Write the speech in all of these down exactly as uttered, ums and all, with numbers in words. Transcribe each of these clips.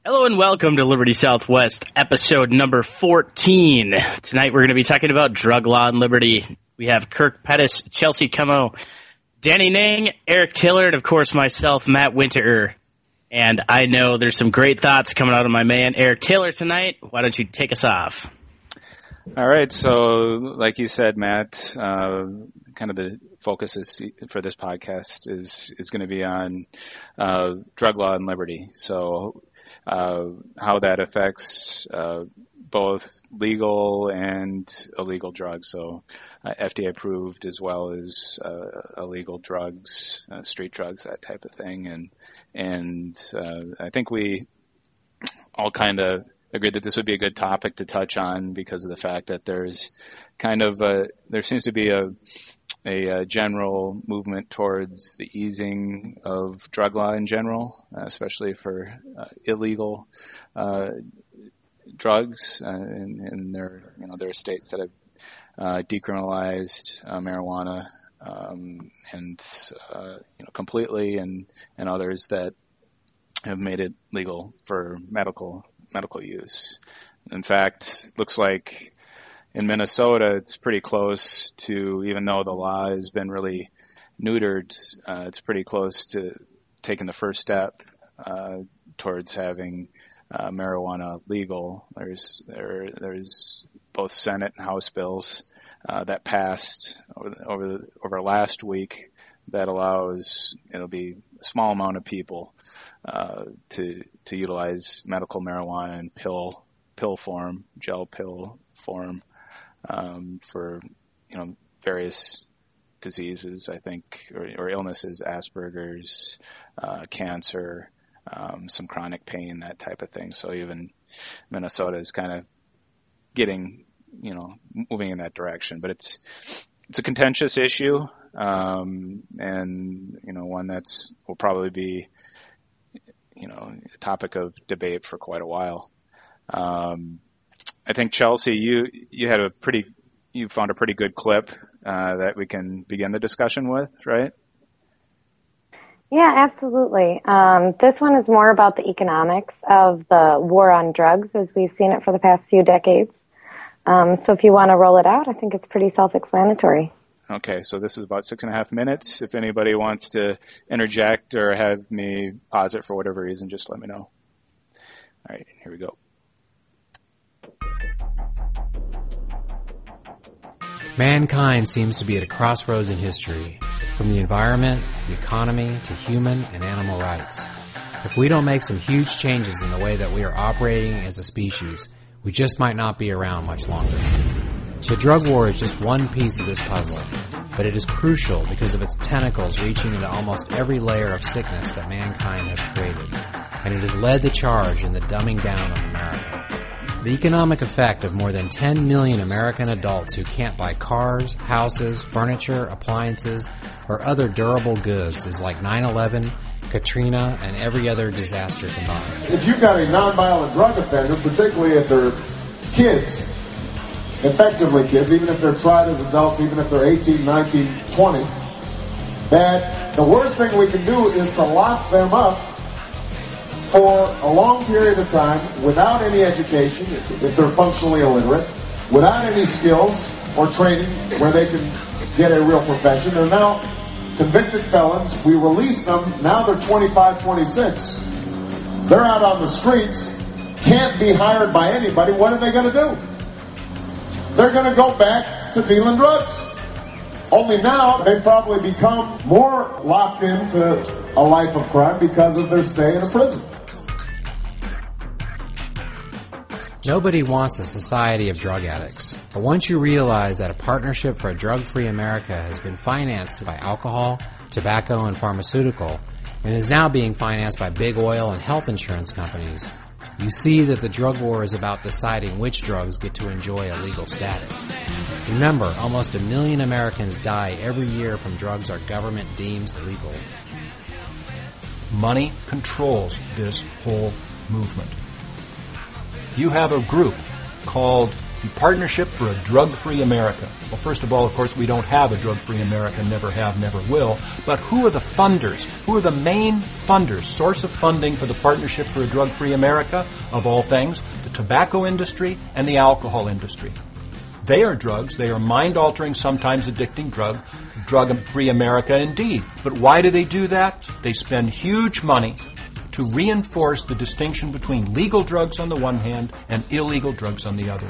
Hello and welcome to Liberty Southwest, episode number fourteen. Tonight we're going to be talking about drug law and liberty. We have Kirk Pettis, Chelsea Cummo, Danny Ning, Eric Tiller, and of course myself, Matt Winterer. And I know there's some great thoughts coming out of my man, Eric Tiller, tonight. Why don't you take us off? All right, so like you said, Matt, uh, kind of the focus is, for this podcast is, is going to be on uh, drug law and liberty. So uh, how that affects uh, both legal and illegal drugs. So uh, F D A approved as well as uh, illegal drugs, uh, street drugs, that type of thing. And and uh, I think we all kind of agreed that this would be a good topic to touch on because of the fact that there's kind of a, there seems to be a, a, a general movement towards the easing of drug law in general, uh, especially for uh, illegal uh, drugs. Uh, and, and there, you know, there are states that have uh, decriminalized uh, marijuana um, and uh, you know completely, and and others that have made it legal for medical. medical use. In fact, it looks like in Minnesota, it's pretty close to, even though the law has been really neutered, uh, it's pretty close to taking the first step uh, towards having uh, marijuana legal. There's there there's both Senate and House bills uh, that passed over the, over the, over last week that allows, it'll be a small amount of people uh, to to utilize medical marijuana in pill pill form, gel pill form um, for you know various diseases, I think, or, or illnesses, Asperger's, uh, cancer, um, some chronic pain, that type of thing. So even Minnesota is kind of getting, you know, moving in that direction. But it's it's a contentious issue. Um, and, you know, one that's will probably be, you know, a topic of debate for quite a while. Um, I think Chelsea, you, you had a pretty, you found a pretty good clip, uh, that we can begin the discussion with, right? Yeah, absolutely. Um, this one is more about the economics of the war on drugs as we've seen it for the past few decades. Um, so if you want to roll it out, I think it's pretty self-explanatory. Okay, so this is about six and a half minutes. If anybody wants to interject or have me pause it for whatever reason, just let me know. All right, here we go. Mankind seems to be at a crossroads in history, from the environment, the economy, to human and animal rights. If we don't make some huge changes in the way that we are operating as a species, we just might not be around much longer. The drug war is just one piece of this puzzle, but it is crucial because of its tentacles reaching into almost every layer of sickness that mankind has created, and it has led the charge in the dumbing down of America. The economic effect of more than ten million American adults who can't buy cars, houses, furniture, appliances, or other durable goods is like nine eleven, Katrina, and every other disaster combined. If you've got a nonviolent drug offender, particularly if they're kids, effectively kids, even if they're tried as adults, even if they're eighteen, nineteen, twenty, that the worst thing we can do is to lock them up for a long period of time without any education, if they're functionally illiterate, without any skills or training where they can get a real profession. They're now convicted felons. We release them. Now they're twenty-five, twenty-six. They're out on the streets, can't be hired by anybody. What are they going to do? They're going to go back to dealing drugs. Only now they've probably become more locked into a life of crime because of their stay in a prison. Nobody wants a society of drug addicts, but once you realize that a partnership for a drug-free America has been financed by alcohol, tobacco, and pharmaceutical, and is now being financed by big oil and health insurance companies, you see that the drug war is about deciding which drugs get to enjoy a legal status. Remember, almost a million Americans die every year from drugs our government deems legal. Money controls this whole movement. You have a group called the Partnership for a Drug-Free America. Well, first of all, of course, we don't have a drug-free America, never have, never will. But who are the funders? Who are the main funders, source of funding for the Partnership for a Drug-Free America? Of all things, the tobacco industry and the alcohol industry. They are drugs. They are mind-altering, sometimes addicting drug, drug-free America indeed. But why do they do that? They spend huge money to reinforce the distinction between legal drugs on the one hand and illegal drugs on the other.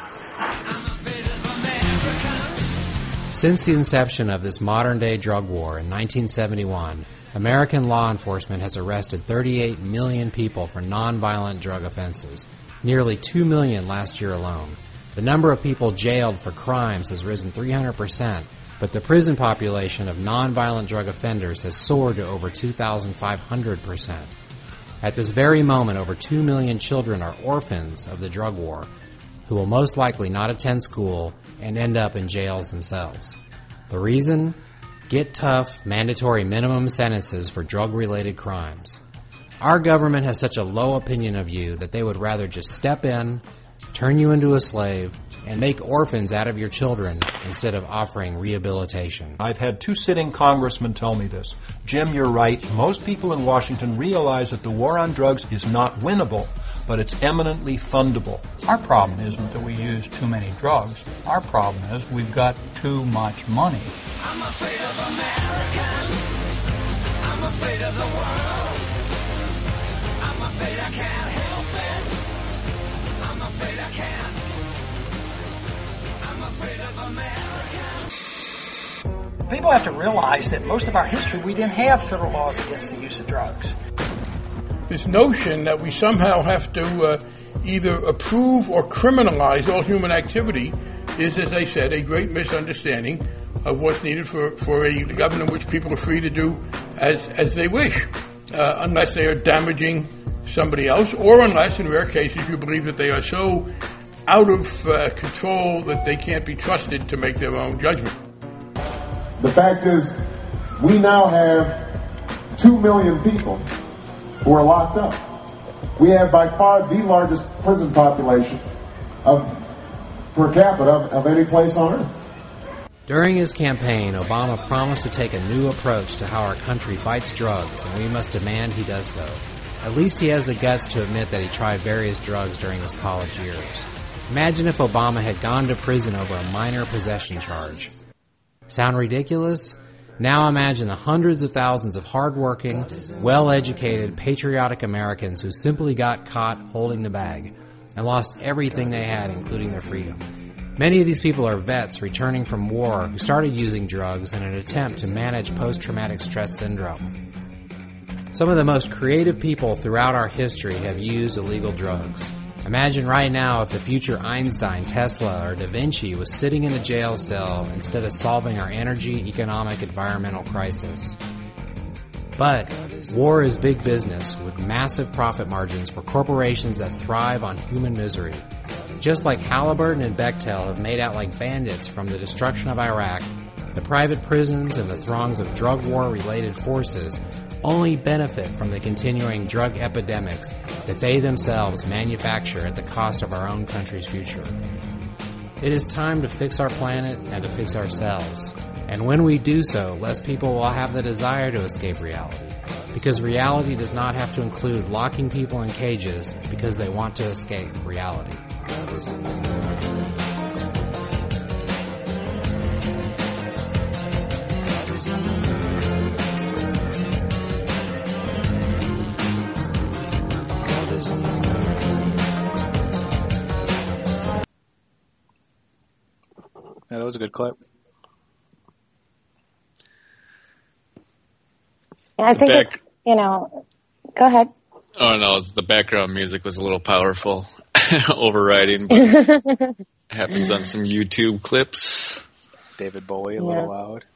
Since the inception of this modern-day drug war in nineteen seventy-one, American law enforcement has arrested thirty-eight million people for nonviolent drug offenses, nearly two million last year alone. The number of people jailed for crimes has risen three hundred percent, but the prison population of nonviolent drug offenders has soared to over two thousand five hundred percent. At this very moment, over two million children are orphans of the drug war, who will most likely not attend school and end up in jails themselves. The reason? Get tough, mandatory minimum sentences for drug-related crimes. Our government has such a low opinion of you that they would rather just step in, turn you into a slave, and make orphans out of your children instead of offering rehabilitation. I've had two sitting congressmen tell me this. Jim, you're right. Most people in Washington realize that the war on drugs is not winnable, but it's eminently fundable. Our problem isn't that we use too many drugs. Our problem is we've got too much money. I'm afraid of Americans. I'm afraid of the world. I'm afraid I can't help it. I'm afraid I can't. I'm afraid of America. People have to realize that most of our history, we didn't have federal laws against the use of drugs. This notion that we somehow have to uh, either approve or criminalize all human activity is, as I said, a great misunderstanding of what's needed for, for a government in which people are free to do as, as they wish, uh, unless they are damaging somebody else, or unless, in rare cases, you believe that they are so out of uh, control that they can't be trusted to make their own judgment. The fact is, we now have two million people who are locked up. We have by far the largest prison population of per capita of, of any place on earth. During his campaign, Obama promised to take a new approach to how our country fights drugs, and we must demand he does so. At least he has the guts to admit that he tried various drugs during his college years. Imagine if Obama had gone to prison over a minor possession charge. Sound ridiculous? Now imagine the hundreds of thousands of hard-working, well-educated, patriotic Americans who simply got caught holding the bag and lost everything they had, including their freedom. Many of these people are vets returning from war who started using drugs in an attempt to manage post-traumatic stress syndrome. Some of the most creative people throughout our history have used illegal drugs. Imagine right now if the future Einstein, Tesla, or Da Vinci was sitting in a jail cell instead of solving our energy, economic, environmental crisis. But war is big business with massive profit margins for corporations that thrive on human misery. Just like Halliburton and Bechtel have made out like bandits from the destruction of Iraq, the private prisons and the throngs of drug war-related forces only benefit from the continuing drug epidemics that they themselves manufacture at the cost of our own country's future. It is time to fix our planet and to fix ourselves. And when we do so, less people will have the desire to escape reality. Because reality does not have to include locking people in cages because they want to escape reality. Yeah, that was a good clip. I think, back- it's, you know, go ahead. Oh no, the background music was a little powerful, overriding, but happens on some YouTube clips. David Bowie, a Yeah. little loud.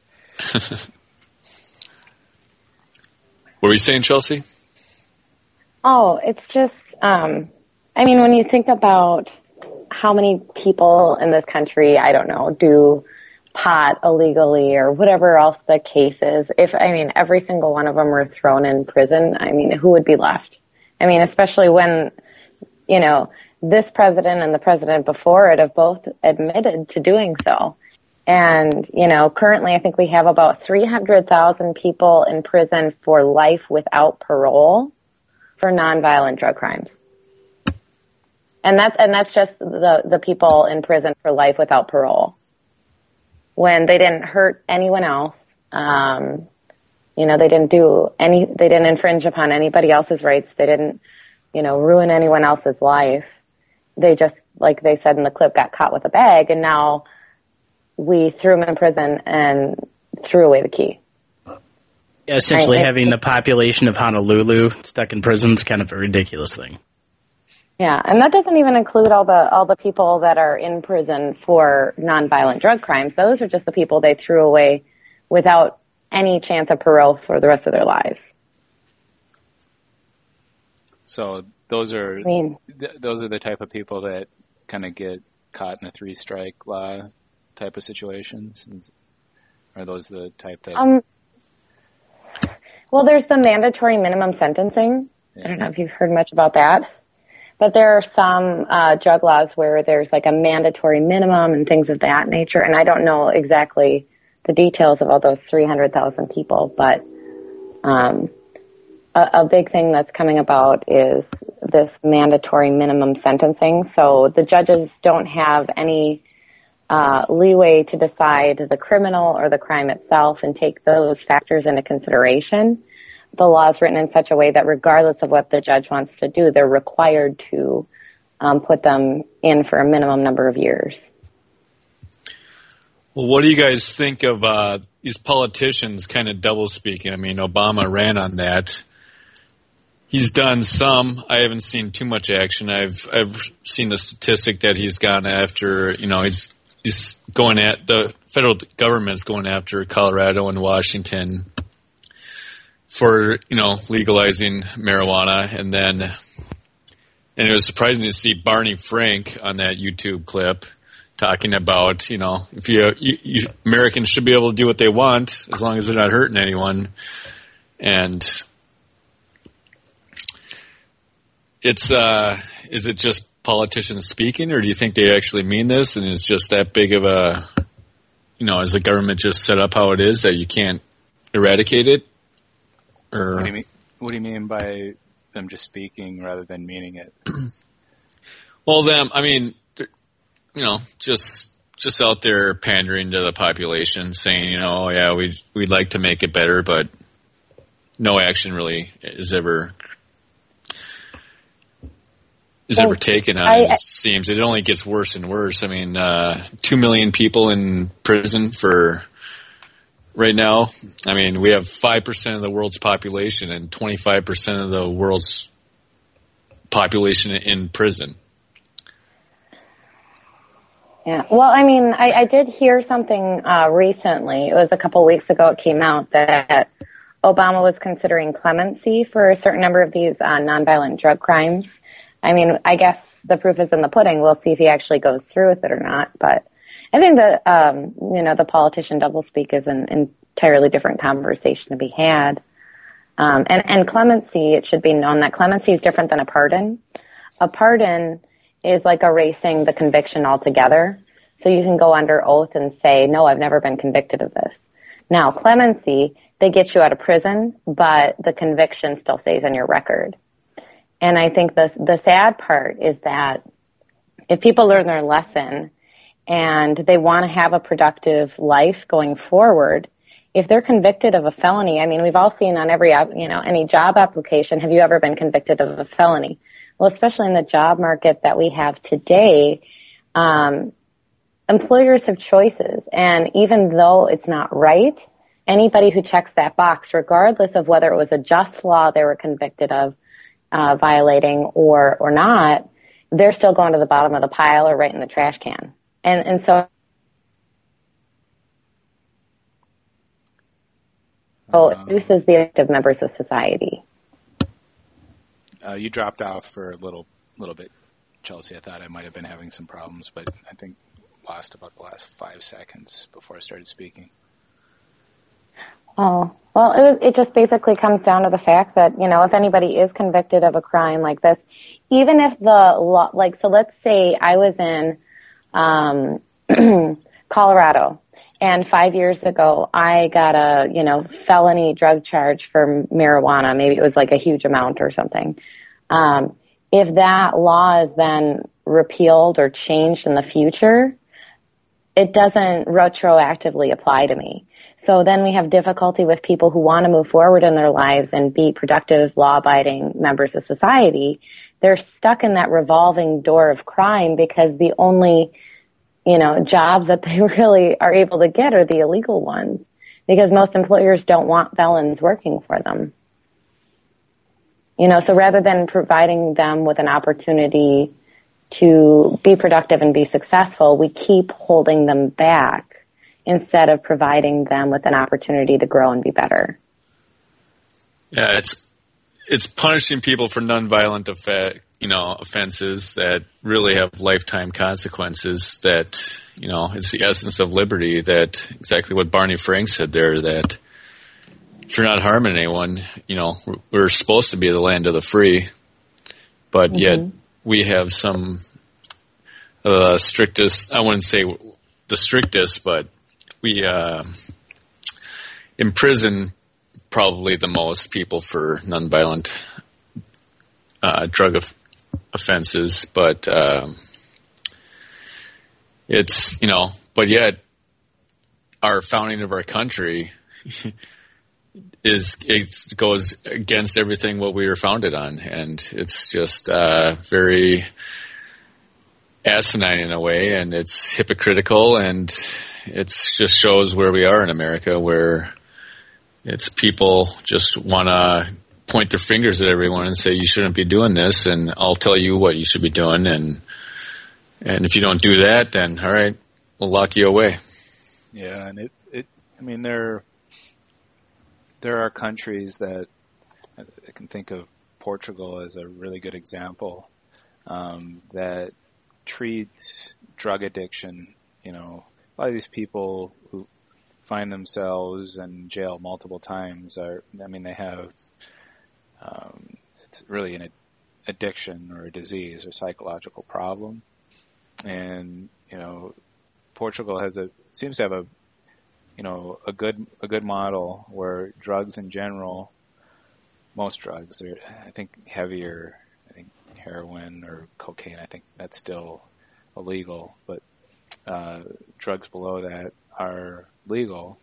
What were you saying, Chelsea? Oh, it's just, um, I mean, when you think about how many people in this country, I don't know, do pot illegally or whatever else the case is, if, I mean, every single one of them were thrown in prison, I mean, who would be left? I mean, especially when, you know, this president and the president before it have both admitted to doing so. And, you know, currently I think we have about three hundred thousand people in prison for life without parole for nonviolent drug crimes. And that's, and that's just the, the people in prison for life without parole. When they didn't hurt anyone else, um, you know, they didn't do any, they didn't infringe upon anybody else's rights. They didn't, you know, ruin anyone else's life. They just, like they said in the clip, got caught with a bag, and now we threw them in prison and threw away the key. Yeah, essentially right. having the population of Honolulu stuck in prison is kind of a ridiculous thing. Yeah, and that doesn't even include all the all the people that are in prison for nonviolent drug crimes. Those are just the people they threw away without any chance of parole for the rest of their lives. So those are I mean, th- those are the type of people that kind of get caught in a three strike law type of situations. Are those the type that? Um, well, there's the mandatory minimum sentencing. Yeah. I don't know if you've heard much about that, but there are some uh, drug laws where there's like a mandatory minimum and things of that nature. And I don't know exactly the details of all those three hundred thousand people, but um, a, a big thing that's coming about is this mandatory minimum sentencing. So the judges don't have any uh, leeway to decide the criminal or the crime itself and take those factors into consideration. The law is written in such a way that regardless of what the judge wants to do, they're required to um, put them in for a minimum number of years. Well, what do you guys think of uh, these politicians kind of double speaking? I mean, Obama ran on that. He's done some. I haven't seen too much action. I've I've seen the statistic that he's gone after. You know, he's he's going at the federal government's going after Colorado and Washington for, you know, legalizing marijuana, and then and it was surprising to see Barney Frank on that YouTube clip talking about, you know, if you, you, you Americans should be able to do what they want as long as they're not hurting anyone. And it's uh is it just politicians speaking, or do you think they actually mean this and it's just that big of a, you know, is the government just set up how it is that you can't eradicate it? Or what do you mean, what do you mean by them just speaking rather than meaning it? Well, them, I mean, you know, just just out there pandering to the population, saying, you know, oh, yeah, we'd, we'd like to make it better, but no action really is ever is well, ever taken on I, it. It seems it only gets worse and worse. I mean, uh, two million people in prison for right now. I mean, we have five percent of the world's population and twenty-five percent of the world's population in prison. Yeah. Well, I mean, I, I did hear something uh, recently. It was a couple weeks ago. It came out that Obama was considering clemency for a certain number of these uh, nonviolent drug crimes. I mean, I guess the proof is in the pudding. We'll see if he actually goes through with it or not. But I think that, um, you know, the politician doublespeak is an entirely different conversation to be had. Um, and, and clemency, it should be known that clemency is different than a pardon. A pardon is like erasing the conviction altogether. So you can go under oath and say, no, I've never been convicted of this. Now, clemency, they get you out of prison, but the conviction still stays on your record. And I think the the sad part is that if people learn their lesson and they want to have a productive life going forward, if they're convicted of a felony, I mean, we've all seen on every, you know, any job application, have you ever been convicted of a felony? Well, especially in the job market that we have today, um, employers have choices. And even though it's not right, anybody who checks that box, regardless of whether it was a just law they were convicted of uh, violating or or not, they're still going to the bottom of the pile or right in the trash can. And and so, so it reduces the active members of society. Uh, you dropped off for a little little bit, Chelsea. I thought I might have been having some problems, but I think lost about the last five seconds before I started speaking. Oh, Well, it, it just basically comes down to the fact that, you know, if anybody is convicted of a crime like this, even if the law, like, so let's say I was in um, Colorado, and five years ago I got a, you know, felony drug charge for marijuana. Maybe it was like a huge amount or something. Um, if that law is then repealed or changed in the future, it doesn't retroactively apply to me. So then we have difficulty with people who want to move forward in their lives and be productive, law-abiding members of society. They're stuck in that revolving door of crime because the only, you know, jobs that they really are able to get are the illegal ones, because most employers don't want felons working for them. You know, so rather than providing them with an opportunity to be productive and be successful, we keep holding them back instead of providing them with an opportunity to grow and be better. Yeah, it's it's punishing people for nonviolent effect, you know, offenses that really have lifetime consequences. That, you know, it's the essence of liberty. That exactly what Barney Frank said there. That if you're not harming anyone, you know, we're supposed to be the land of the free, but mm-hmm. yet we have some uh, strictest. I wouldn't say the strictest, but we uh, imprison probably the most people for nonviolent uh, drug of- offenses, but uh, it's, you know, but yet our founding of our country is, it goes against everything what we were founded on, and it's just uh, very asinine in a way, and it's hypocritical, and it just shows where we are in America, where it's people just want to point their fingers at everyone and say, you shouldn't be doing this, and I'll tell you what you should be doing. And and if you don't do that, then, all right, we'll lock you away. Yeah, and it, it I mean, there, there are countries that, I can think of Portugal as a really good example, um, that treat drug addiction, you know, a lot of these people who find themselves in jail multiple times are, I mean, they have, um, it's really an addiction or a disease or psychological problem. And, you know, Portugal has a, seems to have a, you know, a good, a good model where drugs in general, most drugs, are, I think heavier, I think heroin or cocaine, I think that's still illegal, but Uh, drugs below that are legal,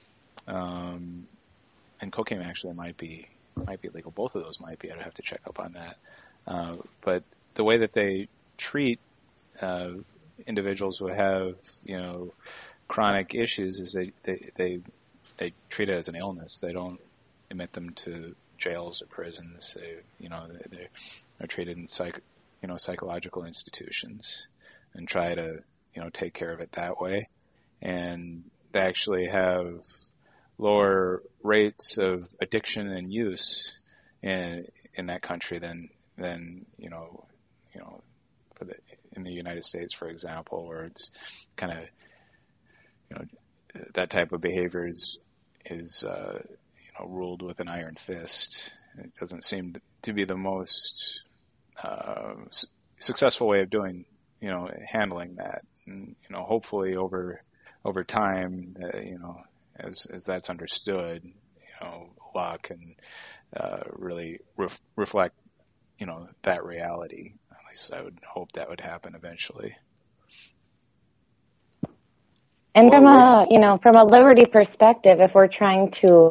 um, and cocaine actually might be might be legal. Both of those might be. I'd have to check up on that. Uh, but the way that they treat uh, individuals who have, you know, chronic issues is they they they, they treat it as an illness. They don't admit them to jails or prisons. They, you know, they, they're treated in psych, you know, psychological institutions and try to, you know, take care of it that way. And they actually have lower rates of addiction and use in in that country than than you know you know for the, in the United States, for example, where it's kind of, you know, that type of behavior is is uh, you know, ruled with an iron fist. It doesn't seem to be the most uh, successful way of doing, you know, handling that. And, you know, hopefully over over time, uh, you know, as as that's understood, you know, law can uh, really ref- reflect, you know, that reality. At least I would hope that would happen eventually. And from a, you know, from a liberty perspective, if we're trying to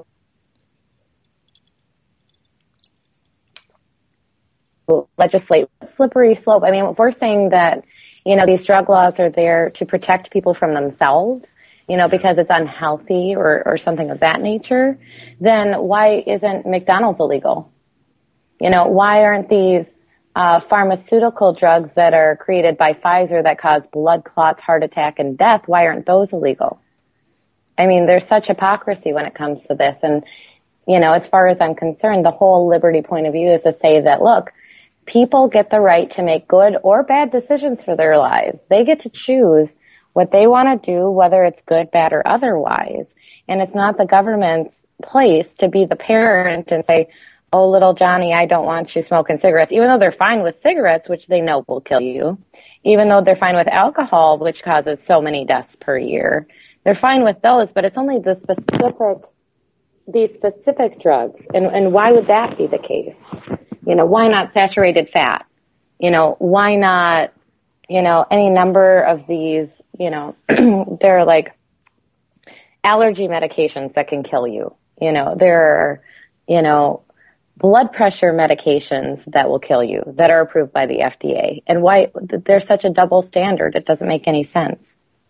legislate slippery slope, I mean, if we're saying that, you know, these drug laws are there to protect people from themselves, you know, because it's unhealthy or, or something of that nature, then why isn't McDonald's illegal? You know, why aren't these uh, pharmaceutical drugs that are created by Pfizer that cause blood clots, heart attack, and death, why aren't those illegal? I mean, there's such hypocrisy when it comes to this. And, you know, as far as I'm concerned, the whole liberty point of view is to say that, look, people get the right to make good or bad decisions for their lives. They get to choose what they want to do, whether it's good, bad, or otherwise. And it's not the government's place to be the parent and say, oh, little Johnny, I don't want you smoking cigarettes, even though they're fine with cigarettes, which they know will kill you, even though they're fine with alcohol, which causes so many deaths per year. They're fine with those, but it's only the specific, these specific drugs. And, and why would that be the case? You know, why not saturated fat? You know, why not, you know, any number of these, you know, there are like allergy medications that can kill you. You know, there are, you know, blood pressure medications that will kill you that are approved by the F D A. And why there's such a double standard? It doesn't make any sense.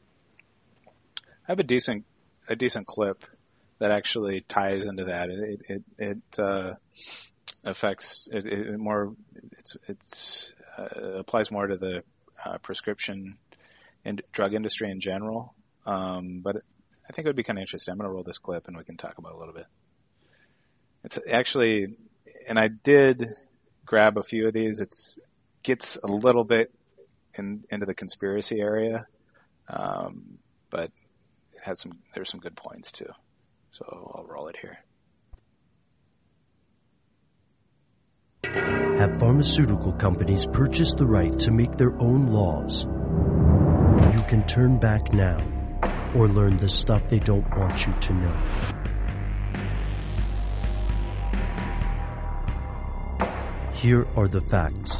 I have a decent a decent clip that actually ties into that. It it it uh, affects it, it more. It's it's uh, applies more to the uh, prescription and drug industry in general. Um, but I think it would be kind of interesting. I'm going to roll this clip and we can talk about it a little bit. It's actually, and I did grab a few of these. It's gets a little bit in, into the conspiracy area, um, but it has some. There's some good points too. So I'll roll it here. Have pharmaceutical companies purchased the right to make their own laws? You can turn back now, or learn the stuff they don't want you to know. Here are the facts.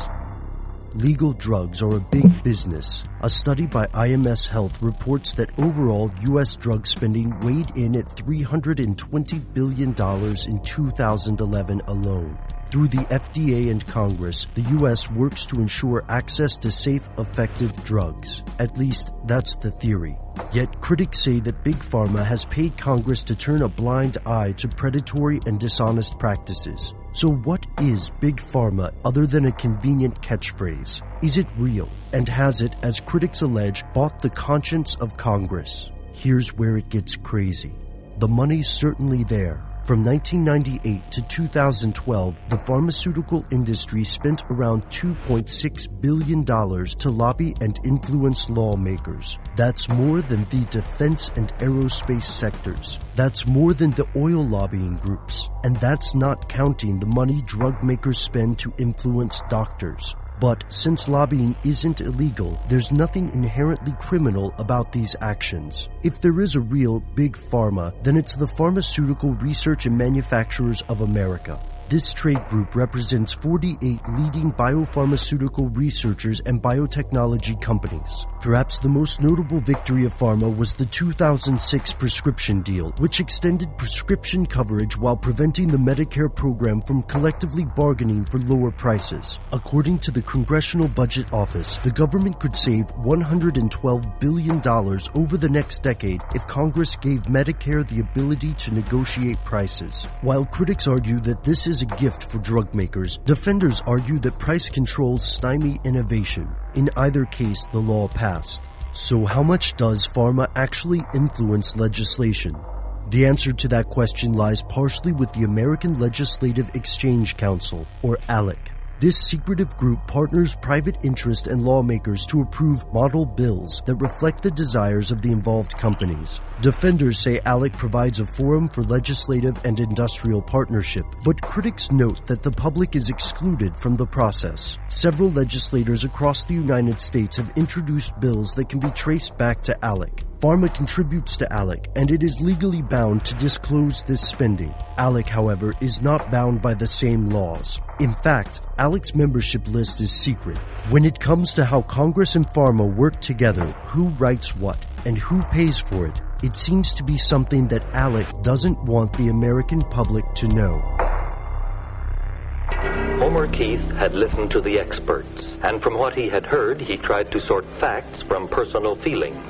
Legal drugs are a big business. A study by I M S Health reports that overall U S drug spending weighed in at three hundred twenty billion dollars in two thousand eleven alone. Through the F D A and Congress, the U S works to ensure access to safe, effective drugs. At least, that's the theory. Yet critics say that Big Pharma has paid Congress to turn a blind eye to predatory and dishonest practices. So what is Big Pharma other than a convenient catchphrase? Is it real? And has it, as critics allege, bought the conscience of Congress? Here's where it gets crazy. The money's certainly there. From nineteen ninety-eight to two thousand twelve, the pharmaceutical industry spent around two point six billion dollars to lobby and influence lawmakers. That's more than the defense and aerospace sectors. That's more than the oil lobbying groups. And that's not counting the money drug makers spend to influence doctors. But since lobbying isn't illegal, there's nothing inherently criminal about these actions. If there is a real Big Pharma, then it's the Pharmaceutical Research and Manufacturers of America. This trade group represents forty-eight leading biopharmaceutical researchers and biotechnology companies. Perhaps the most notable victory of pharma was the two thousand six prescription deal, which extended prescription coverage while preventing the Medicare program from collectively bargaining for lower prices. According to the Congressional Budget Office, the government could save one hundred twelve billion dollars over the next decade if Congress gave Medicare the ability to negotiate prices. While critics argue that this is a gift for drug makers, defenders argue that price controls stymie innovation. In either case, the law passed. So how much does pharma actually influence legislation? The answer to that question lies partially with the American Legislative Exchange Council, or ALEC. This secretive group partners private interest and lawmakers to approve model bills that reflect the desires of the involved companies. Defenders say ALEC provides a forum for legislative and industrial partnership, but critics note that the public is excluded from the process. Several legislators across the United States have introduced bills that can be traced back to ALEC. Pharma contributes to ALEC, and it is legally bound to disclose this spending. ALEC, however, is not bound by the same laws. In fact, ALEC's membership list is secret. When it comes to how Congress and pharma work together, who writes what, and who pays for it, it seems to be something that ALEC doesn't want the American public to know. Homer Keith had listened to the experts, and from what he had heard, he tried to sort facts from personal feelings.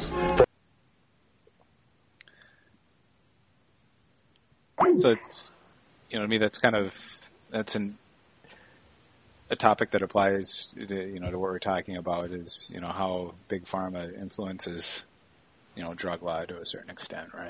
So, you know, to me, that's kind of, that's an, a topic that applies, to, you know, to what we're talking about is, you know, how Big Pharma influences, you know, drug law to a certain extent, right?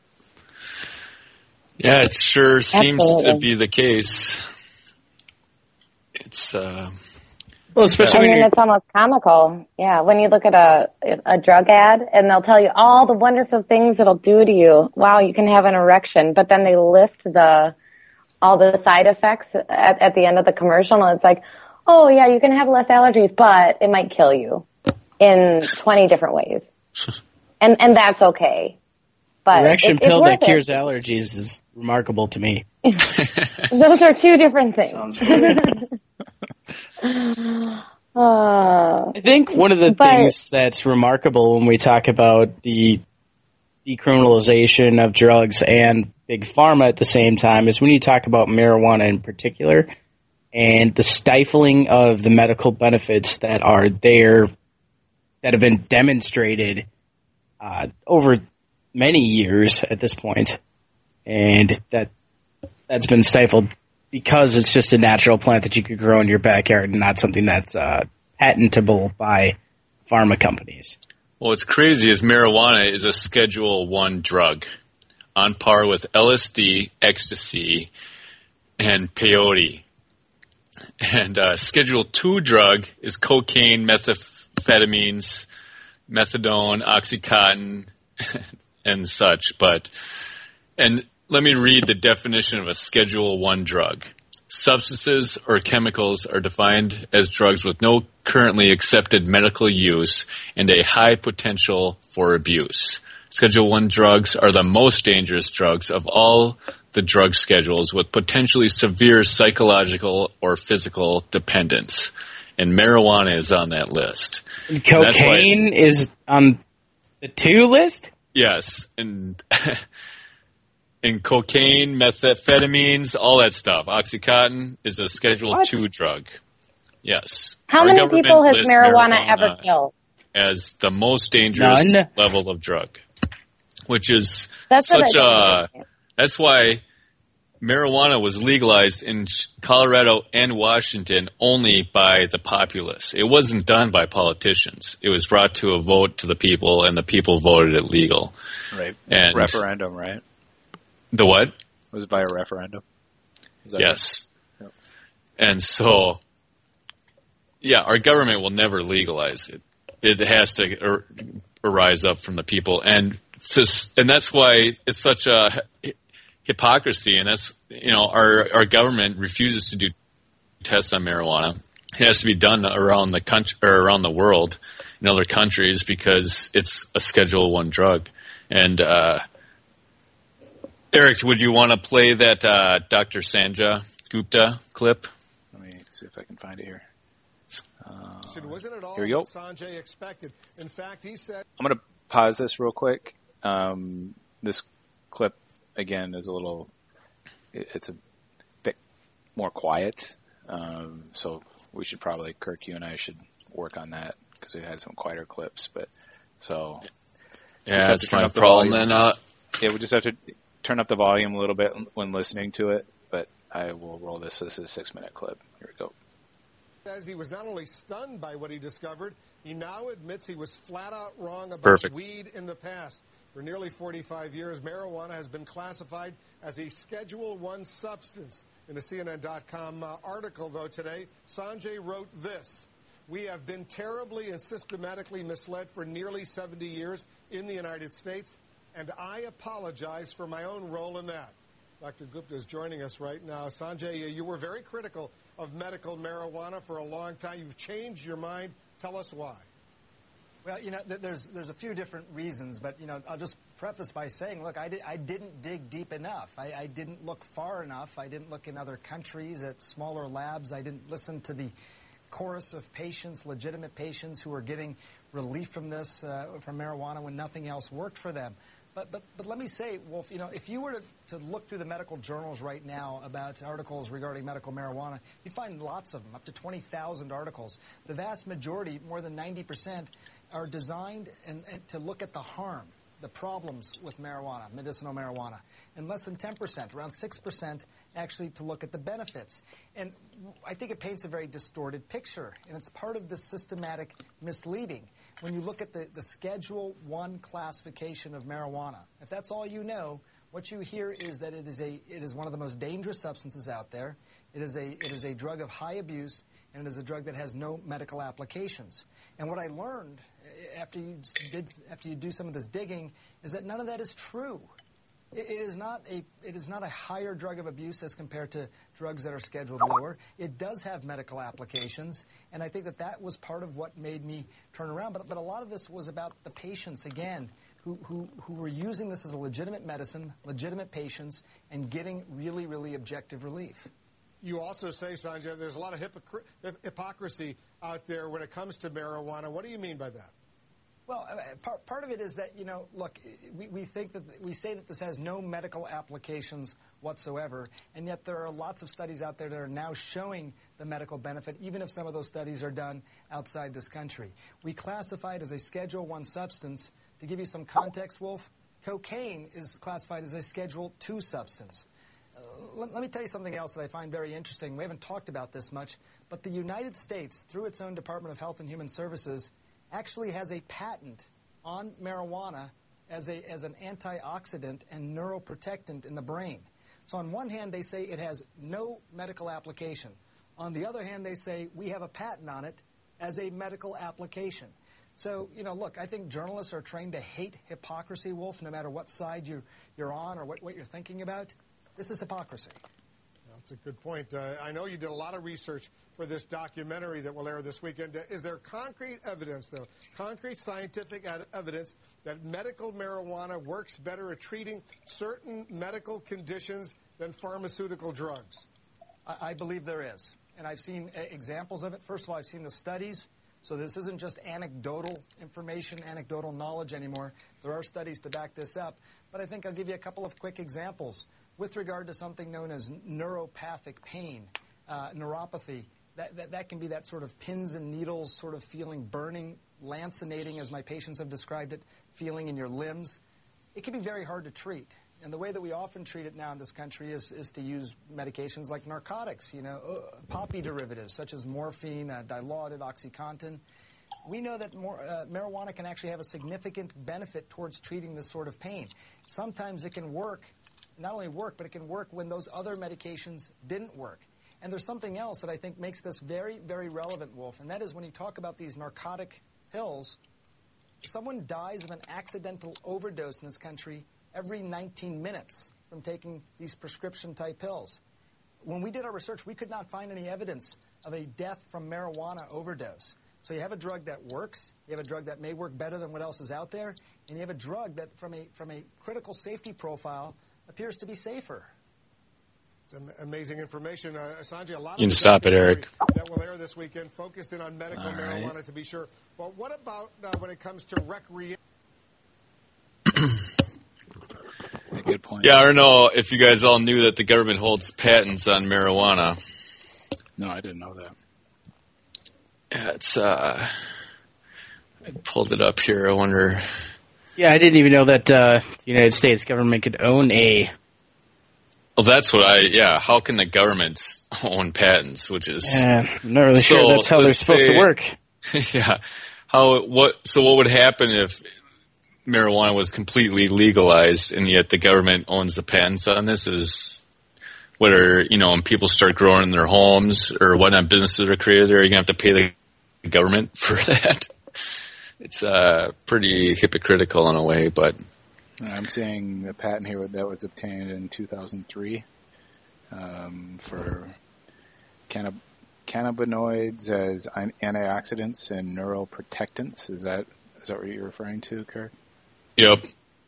Yeah, it sure seems Absolutely. to be the case. It's, uh, Well, especially I when mean, you're, it's almost comical. Yeah, when you look at a a drug ad and they'll tell you all the wonderful things it'll do to you. Wow, you can have an erection, but then they list the all the side effects at, at the end of the commercial, and it's like, oh yeah, you can have less allergies, but it might kill you in twenty different ways, and and that's okay. But erection it, pill it's that worth cures allergies is remarkable to me. it. Those are two different things. Uh, I think one of the but, things that's remarkable when we talk about the decriminalization of drugs and big pharma at the same time is when you talk about marijuana in particular and the stifling of the medical benefits that are there that have been demonstrated uh, over many years at this point, and that that's been stifled because it's just a natural plant that you could grow in your backyard and not something that's uh, patentable by pharma companies. Well, what's crazy is marijuana is a Schedule One drug, on par with L S D, ecstasy, and peyote. And uh, Schedule Two drug is cocaine, methamphetamines, methadone, OxyContin, and such. But and let me read the definition of a Schedule One drug. Substances or chemicals are defined as drugs with no currently accepted medical use and a high potential for abuse. Schedule One drugs are the most dangerous drugs of all the drug schedules with potentially severe psychological or physical dependence. And marijuana is on that list. And cocaine and is on the two list? Yes, and and cocaine, methamphetamines, all that stuff. OxyContin is a Schedule What? Two drug. Yes. how Our many government people has lists marijuana ever killed? as the most dangerous None. level of drug, which is That's what such I don't a. understand. That's why marijuana was legalized in Colorado and Washington only by the populace. It wasn't done by politicians. It was brought to a vote to the people, and the people voted it legal. Right. And Referendum, right? The what? It was by a referendum. Is that Yes. right? Yep. And so, yeah, our government will never legalize it. It has to ar- arise up from the people, and just, and that's why it's such a hy- hypocrisy. And that's, you know, our our government refuses to do tests on marijuana. It has to be done around the country or around the world in other countries because it's a Schedule One drug. And uh, Eric, would you want to play that uh, Doctor Sanjay Gupta clip? Let me see if I can find it here. Uh, Wasn't it all here we go. what Sanjay expected? In fact, he said. I'm going to pause this real quick. Um, this clip, again, is a little, it, it's a bit more quiet. Um, so we should probably, Kirk, you and I should work on that because we had some quieter clips. But so. Yeah, that's that's my problem then. Uh, yeah, we just have to turn up the volume a little bit when listening to it. But I will roll this. This is a six minute clip. Here we go. Says he was not only stunned by what he discovered, he now admits he was flat out wrong about Perfect. weed in the past. For nearly forty-five years, marijuana has been classified as a Schedule One substance. In a C N N dot com uh, article, though, today, Sanjay wrote this. We have been terribly and systematically misled for nearly seventy years in the United States, and I apologize for my own role in that. Doctor Gupta is joining us right now. Sanjay, you were very critical of medical marijuana for a long time. You've changed your mind. Tell us why. Well, you know, th- there's there's a few different reasons, but, you know, I'll just preface by saying, look, I, di- I didn't dig deep enough. I, I didn't look far enough. I didn't look in other countries at smaller labs. I didn't listen to the chorus of patients, legitimate patients who are getting relief from this, uh, from marijuana when nothing else worked for them. But, but but let me say, Wolf, you know, if you were to, to look through the medical journals right now about articles regarding medical marijuana, you'd find lots of them, up to twenty thousand articles. The vast majority, more than ninety percent, are designed and, and to look at the harm, the problems with marijuana, medicinal marijuana. And less than ten percent, around six percent, actually to look at the benefits. And I think it paints a very distorted picture, and it's part of the systematic misleading. When you look at the, the Schedule One classification of marijuana, if that's all you know, what you hear is that it is a it is one of the most dangerous substances out there. It is a it is a drug of high abuse, and it is a drug that has no medical applications. And what I learned after you did after you do some of this digging is that none of that is true. It, it is not a it is not a higher drug of abuse as compared to drugs that are scheduled lower. It does have medical applications, and I think that that was part of what made me turn around. But but a lot of this was about the patients again. Who, who, who were using this as a legitimate medicine, legitimate patients, and getting really, really objective relief. You also say, Sanjay, there's a lot of hypocr- hypocrisy out there when it comes to marijuana. What do you mean by that? Well, part, part of it is that, you know, look, we, we think that we say that this has no medical applications whatsoever, and yet there are lots of studies out there that are now showing the medical benefit, even if some of those studies are done outside this country. We classify it as a Schedule One substance. To give you some context, Wolf, cocaine is classified as a Schedule Two substance. Uh, let, let me tell you something else that I find very interesting. We haven't talked about this much, but the United States, through its own Department of Health and Human Services, actually has a patent on marijuana as a as an antioxidant and neuroprotectant in the brain. So on one hand, they say it has no medical application. On the other hand, they say we have a patent on it as a medical application. So, you know, look, I think journalists are trained to hate hypocrisy, Wolf, no matter what side you're, you're on or what, what you're thinking about. This is hypocrisy. That's a good point. Uh, I know you did a lot of research for this documentary that will air this weekend. Is there concrete evidence, though, concrete scientific ad- evidence that medical marijuana works better at treating certain medical conditions than pharmaceutical drugs? I, I believe there is. And I've seen uh, examples of it. First of all, I've seen the studies. So this isn't just anecdotal information, anecdotal knowledge anymore. There are studies to back this up. But I think I'll give you a couple of quick examples. With regard to something known as neuropathic pain, uh, neuropathy, that, that, that can be that sort of pins and needles sort of feeling, burning, lancinating, as my patients have described it, feeling in your limbs. It can be very hard to treat. And the way that we often treat it now in this country is, is to use medications like narcotics, you know, uh, poppy derivatives such as morphine, uh, Dilaudid, OxyContin. We know that more, uh, marijuana can actually have a significant benefit towards treating this sort of pain. Sometimes it can work, not only work, but it can work when those other medications didn't work. And there's something else that I think makes this very, very relevant, Wolf, and that is when you talk about these narcotic pills, someone dies of an accidental overdose in this country every nineteen minutes from taking these prescription-type pills. When we did our research, we could not find any evidence of a death from marijuana overdose. So you have a drug that works, you have a drug that may work better than what else is out there, and you have a drug that, from a from a critical safety profile, appears to be safer. It's amazing information. Uh, Sanjay, a lot you of can stop it, Eric. That will air this weekend, focused in on medical All marijuana right. to be sure. But what about uh, when it comes to recreation? Good point. Yeah, I don't know if you guys all knew that the government holds patents on marijuana. No, I didn't know that. Yeah, it's, uh, I pulled it up here. I wonder. Yeah, I didn't even know that uh, the United States government could own a. Well, that's what I, yeah, how can the government own patents, which is. Yeah, I'm not really so, sure that's how they're supposed say, to work. Yeah. How, what, so what would happen if marijuana was completely legalized and yet the government owns the patents on this? Is whether, you know, when people start growing in their homes or what not businesses are created there, you're going to have to pay the government for that. It's uh, pretty hypocritical in a way, but. I'm seeing a patent here that was obtained in two thousand three um, for cannab- cannabinoids as antioxidants and neuroprotectants. Is that is that what you're referring to, Kirk? Yep.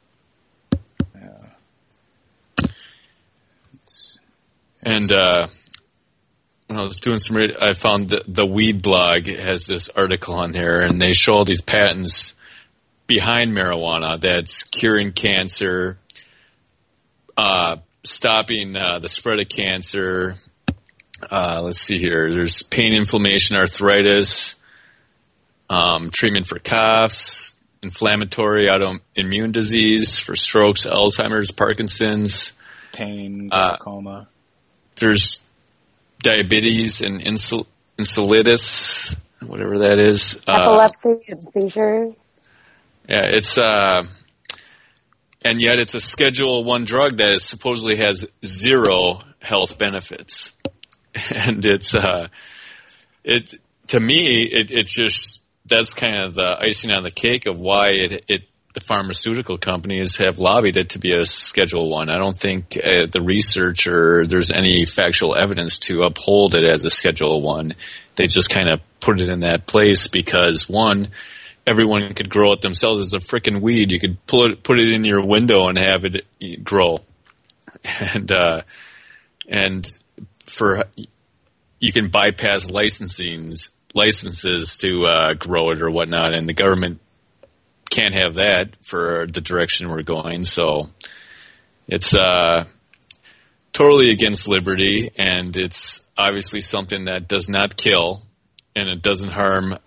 Yeah. It's, and uh, when I was doing some, read- I found the, the Weed blog has this article on here, and they show all these patents behind marijuana that's curing cancer, uh, stopping uh, the spread of cancer. Uh, let's see here. There's pain, inflammation, arthritis, um, treatment for coughs, inflammatory autoimmune disease for strokes, Alzheimer's, Parkinson's, pain, uh, glaucoma. There's diabetes and insul- insulitis, whatever that is. Epilepsy uh, and seizures. Yeah, it's uh, and yet it's a Schedule One drug that is, supposedly has zero health benefits, and it's uh, it to me it it just that's kind of the icing on the cake of why it it the pharmaceutical companies have lobbied it to be a Schedule One. I don't think uh, the research or there's any factual evidence to uphold it as a Schedule One. They just kind of put it in that place because one, everyone could grow it themselves as a frickin' weed. You could pull it, put it in your window and have it grow, and uh, and for you can bypass licensing licenses to uh, grow it or whatnot, and the government can't have that for the direction we're going. So it's uh, totally against liberty, and it's obviously something that does not kill, and it doesn't harm.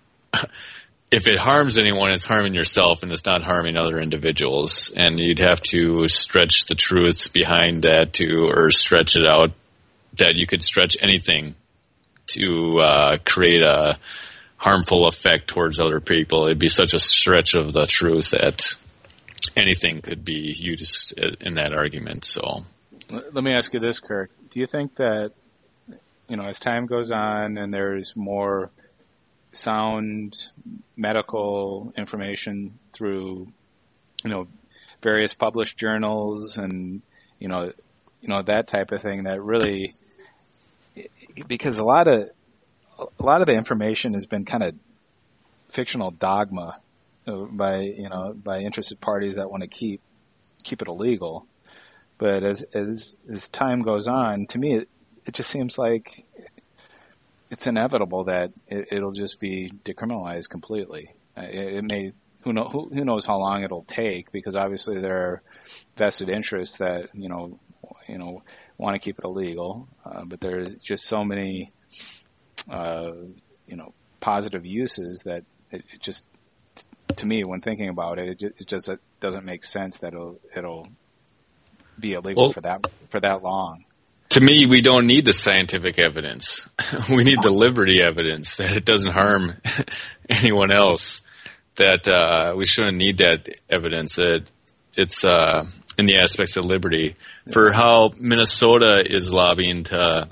If it harms anyone, it's harming yourself, and it's not harming other individuals. And you'd have to stretch the truth behind that to, or stretch it out, that you could stretch anything to uh, create a harmful effect towards other people. It'd be such a stretch of the truth that anything could be used in that argument. So, let me ask you this, Kirk. Do you think that, you know, as time goes on and there's more sound medical information through, you know, various published journals and, you know, you know, that type of thing, that really, because a lot of, a lot of the information has been kind of fictional dogma by, you know, by interested parties that want to keep, keep it illegal. But as, as, as time goes on, to me, it, it just seems like it's inevitable that it, it'll just be decriminalized completely. It, it may, who, know, who, who knows how long it'll take, because obviously there are vested interests that, you know, you know, want to keep it illegal. Uh, but there's just so many, uh, you know, positive uses that it, it just, to me, when thinking about it, it just, it just doesn't make sense that it'll, it'll be illegal well, for that, for that long. To me, we don't need the scientific evidence. We need the liberty evidence that it doesn't harm anyone else. That uh, we shouldn't need that evidence. That it's uh, in the aspects of liberty. For how Minnesota is lobbying to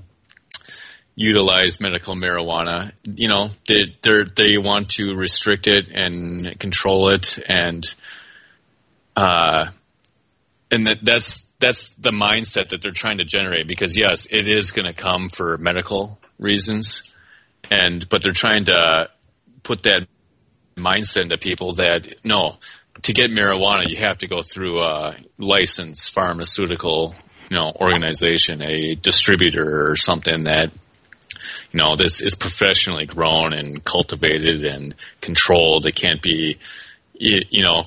utilize medical marijuana, you know, they they want to restrict it and control it, and uh, and that that's. That's the mindset that they're trying to generate, because yes, it is going to come for medical reasons, and but they're trying to put that mindset into people that no, to get marijuana you have to go through a licensed pharmaceutical, you know, organization, a distributor or something that, you know, this is professionally grown and cultivated and controlled. It can't be, you know.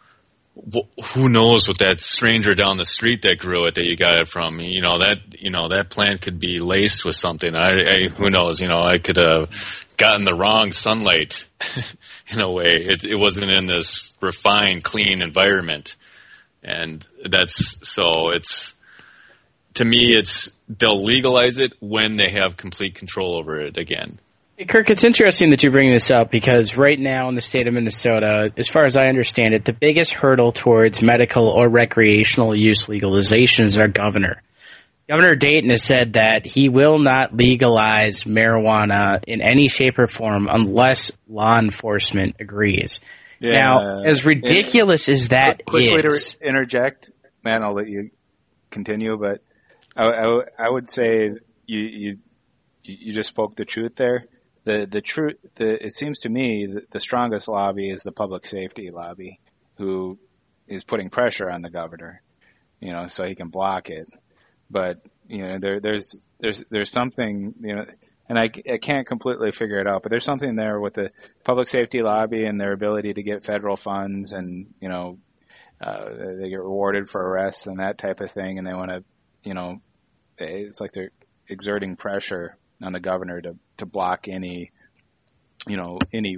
Who knows what that stranger down the street that grew it that you got it from? You know, that, you know, that plant could be laced with something. I, I who knows? You know, I could have gotten the wrong sunlight in a way. It, it wasn't in this refined, clean environment, and that's so. It's to me, it's they'll legalize it when they have complete control over it again. Hey, Kirk, it's interesting that you bring this up, because right now in the state of Minnesota, as far as I understand it, the biggest hurdle towards medical or recreational use legalization is our governor. Governor Dayton has said that he will not legalize marijuana in any shape or form unless law enforcement agrees. Yeah, now, as ridiculous as that quick, quick is... way to interject, man, I'll let you continue, but I, I, I would say you, you you just spoke the truth there. The the truth, the, it seems to me that the strongest lobby is the public safety lobby, who is putting pressure on the governor, you know, so he can block it. But you know, there there's there's there's something, you know, and I, I can't completely figure it out, but there's something there with the public safety lobby and their ability to get federal funds, and you know, uh, they get rewarded for arrests and that type of thing, and they want to, you know, it's like they're exerting pressure on the governor to, to block any, you know, any,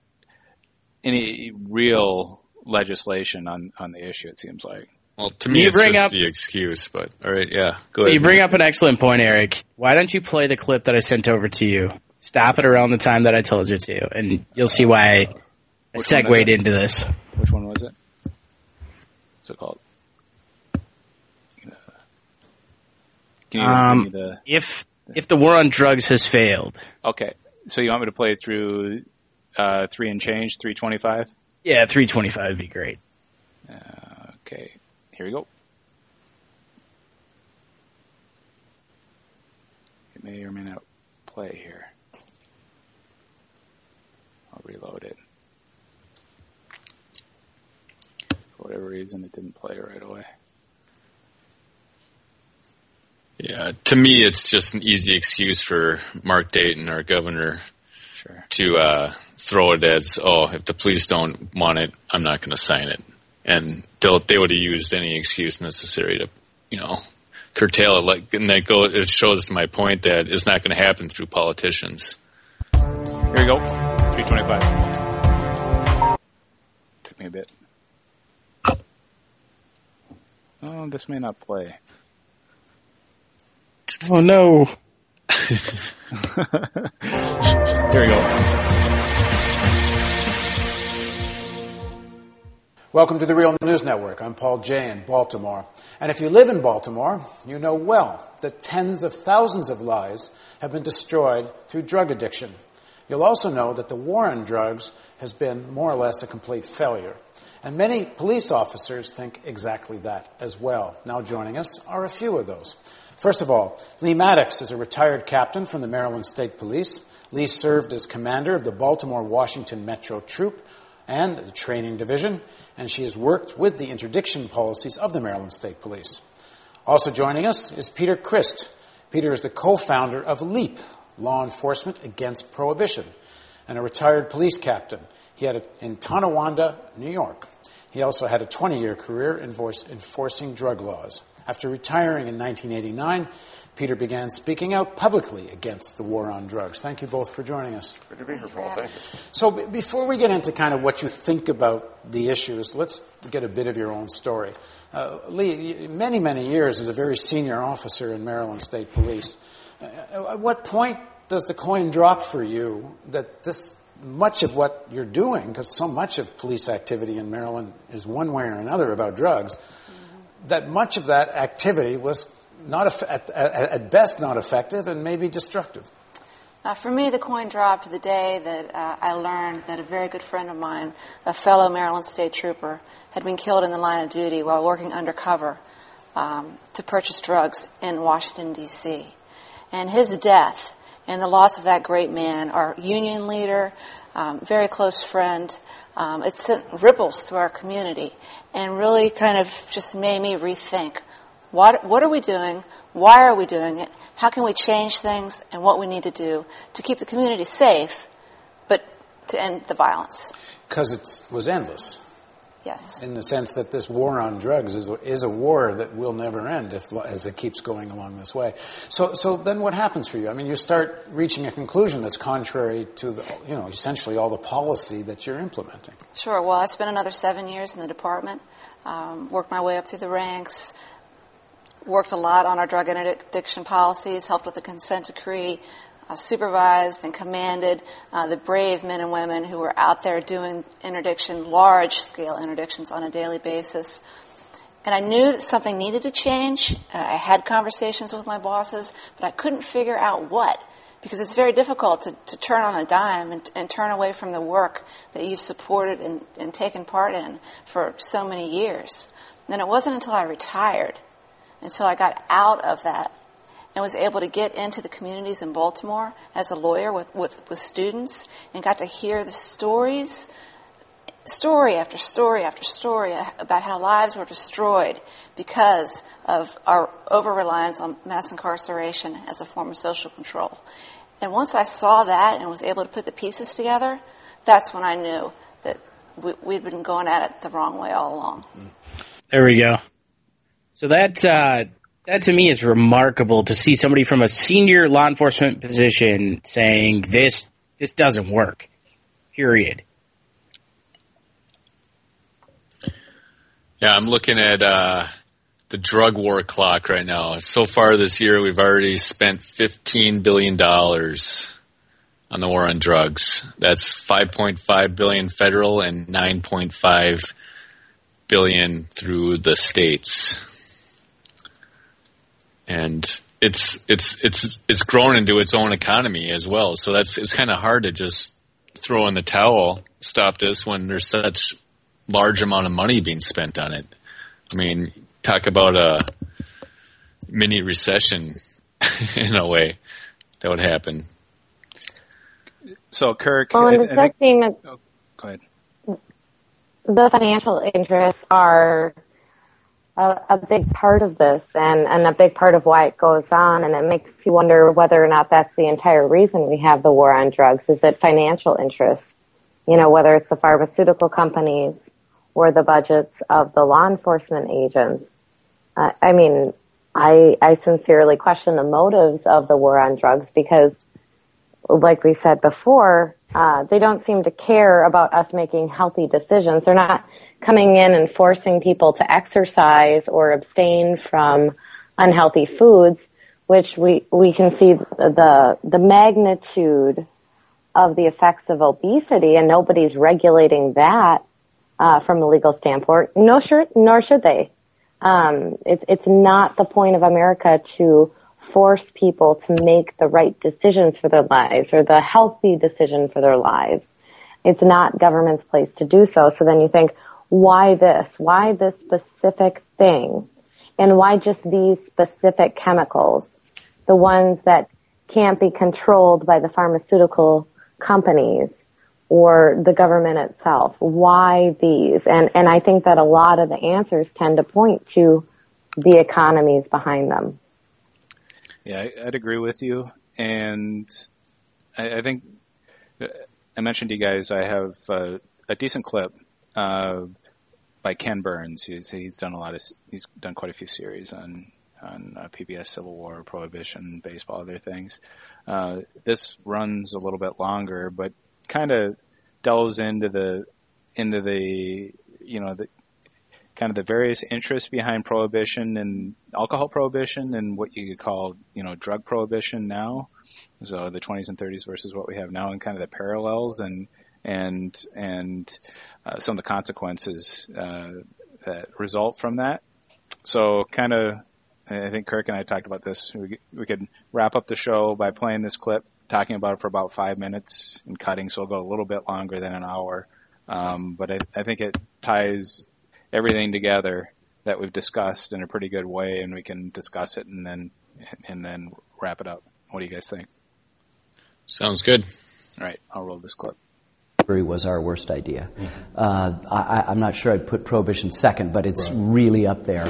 any real legislation on, on the issue, it seems like. Well, to me, you it's bring just up, the excuse, but all right, yeah, go ahead. You bring up an excellent point, Eric. Why don't you play the clip that I sent over to you? Stop it around the time that I told you to, and you'll see why I segued into this. Which one was it? what's it called? Can you um, give me the, if if the war on drugs has failed. Okay, so you want me to play it through uh, three and change, three twenty-five? Yeah, three twenty-five would be great. Uh, okay, here we go. It may or may not play here. I'll reload it. For whatever reason, it didn't play right away. Yeah, to me, it's just an easy excuse for Mark Dayton, our governor, sure. to uh, throw it as, oh, if the police don't want it, I'm not going to sign it. And they'll, they would have used any excuse necessary to, you know, curtail it. Like, and that go, it shows to my point that it's not going to happen through politicians. Here we go, three twenty-five. Took me a bit. Oh, this may not play. Oh no. Here we go. Welcome to the Real News Network. I'm Paul Jay in Baltimore. And if you live in Baltimore, you know well that tens of thousands of lives have been destroyed through drug addiction. You'll also know that the war on drugs has been more or less a complete failure. And many police officers think exactly that as well. Now joining us are a few of those. First of all, Lee Maddox is a retired captain from the Maryland State Police. Lee served as commander of the Baltimore-Washington Metro Troop and the Training Division, and she has worked with the interdiction policies of the Maryland State Police. Also joining us is Peter Christ. Peter is the co-founder of LEAP, Law Enforcement Against Prohibition, and a retired police captain. He had it in Tonawanda, New York. He also had a twenty-year career enforcing drug laws. After retiring in nineteen eighty-nine, Peter began speaking out publicly against the war on drugs. Thank you both for joining us. Good to be here, Paul. Thank you. So b- before we get into kind of what you think about the issues, let's get a bit of your own story. Uh, Lee, many, many years as a very senior officer in Maryland State Police. Uh, at what point does the coin drop for you that this much of what you're doing, because so much of police activity in Maryland is one way or another about drugs, that much of that activity was not at, at, at best not effective and maybe destructive? Uh, for me, the coin dropped the day that uh, I learned that a very good friend of mine, a fellow Maryland State Trooper, had been killed in the line of duty while working undercover um, to purchase drugs in Washington, D C And his death and the loss of that great man, our union leader, um, very close friend, um, it sent ripples through our community and really kind of just made me rethink what what are we doing, why are we doing it, how can we change things, and what we need to do to keep the community safe, but to end the violence. Because it was endless. Yes. In the sense that this war on drugs is a, is a war that will never end if as it keeps going along this way. So so then what happens for you? I mean, you start reaching a conclusion that's contrary to the, you know, essentially all the policy that you're implementing. Sure. Well, I spent another seven years in the department, um, worked my way up through the ranks, worked a lot on our drug interdiction policies, helped with the consent decree, Uh, supervised and commanded uh, the brave men and women who were out there doing interdiction, large-scale interdictions on a daily basis. And I knew that something needed to change. Uh, I had conversations with my bosses, but I couldn't figure out what, because it's very difficult to, to turn on a dime and, and turn away from the work that you've supported and, and taken part in for so many years. And it wasn't until I retired, until I got out of that, and was able to get into the communities in Baltimore as a lawyer with, with, with students and got to hear the stories, story after story after story about how lives were destroyed because of our over-reliance on mass incarceration as a form of social control. And once I saw that and was able to put the pieces together, that's when I knew that we, we'd been going at it the wrong way all along. There we go. So that... Uh That, to me, is remarkable to see somebody from a senior law enforcement position saying this this doesn't work, period. Yeah, I'm looking at uh, the drug war clock right now. So far this year, we've already spent fifteen billion dollars on the war on drugs. That's five point five billion dollars federal and nine point five billion through the states. And it's it's it's it's grown into its own economy as well. So that's it's kind of hard to just throw in the towel, stop this when there's such large amount of money being spent on it. I mean, talk about a mini recession in a way that would happen. So, Kirk, well, and I, it I does think, seem that oh, go ahead. The financial interests are a, a big part of this, and, and a big part of why it goes on, and it makes you wonder whether or not that's the entire reason we have the war on drugs. Is it financial interests? You know, whether it's the pharmaceutical companies or the budgets of the law enforcement agents. Uh, I mean, I, I sincerely question the motives of the war on drugs because, like we said before, uh, they don't seem to care about us making healthy decisions. They're not coming in and forcing people to exercise or abstain from unhealthy foods, which we, we can see the, the magnitude of the effects of obesity, and nobody's regulating that, uh, from a legal standpoint. No, sure, nor should they. Um, it's, it's not the point of America to force people to make the right decisions for their lives or the healthy decision for their lives. It's not government's place to do so. So then you think, why this? Why this specific thing? And why just these specific chemicals? The ones that can't be controlled by the pharmaceutical companies or the government itself. Why these? And, and I think that a lot of the answers tend to point to the economies behind them. Yeah, I'd agree with you. And I, I think I mentioned to you guys I have a, a decent clip uh, by Ken Burns. He's, he's done a lot of, he's done quite a few series on on uh, P B S, Civil War, Prohibition, baseball, other things. Uh, this runs a little bit longer, but kind of delves into the into the you know the kind of the various interests behind prohibition and alcohol prohibition and what you could call you know drug prohibition now. So the twenties and thirties versus what we have now, and kind of the parallels and and and uh, some of the consequences uh, that result from that. So kind of. I think Kirk and I talked about this. We, we could wrap up the show by playing this clip, talking about it for about five minutes and cutting, so it'll go a little bit longer than an hour. Um, but I, I think it ties everything together that we've discussed in a pretty good way, and we can discuss it and then and then wrap it up. What do you guys think? Sounds good. All right, I'll roll this clip. Was our worst idea. Uh, I, I'm not sure I'd put prohibition second, but it's right. really up there.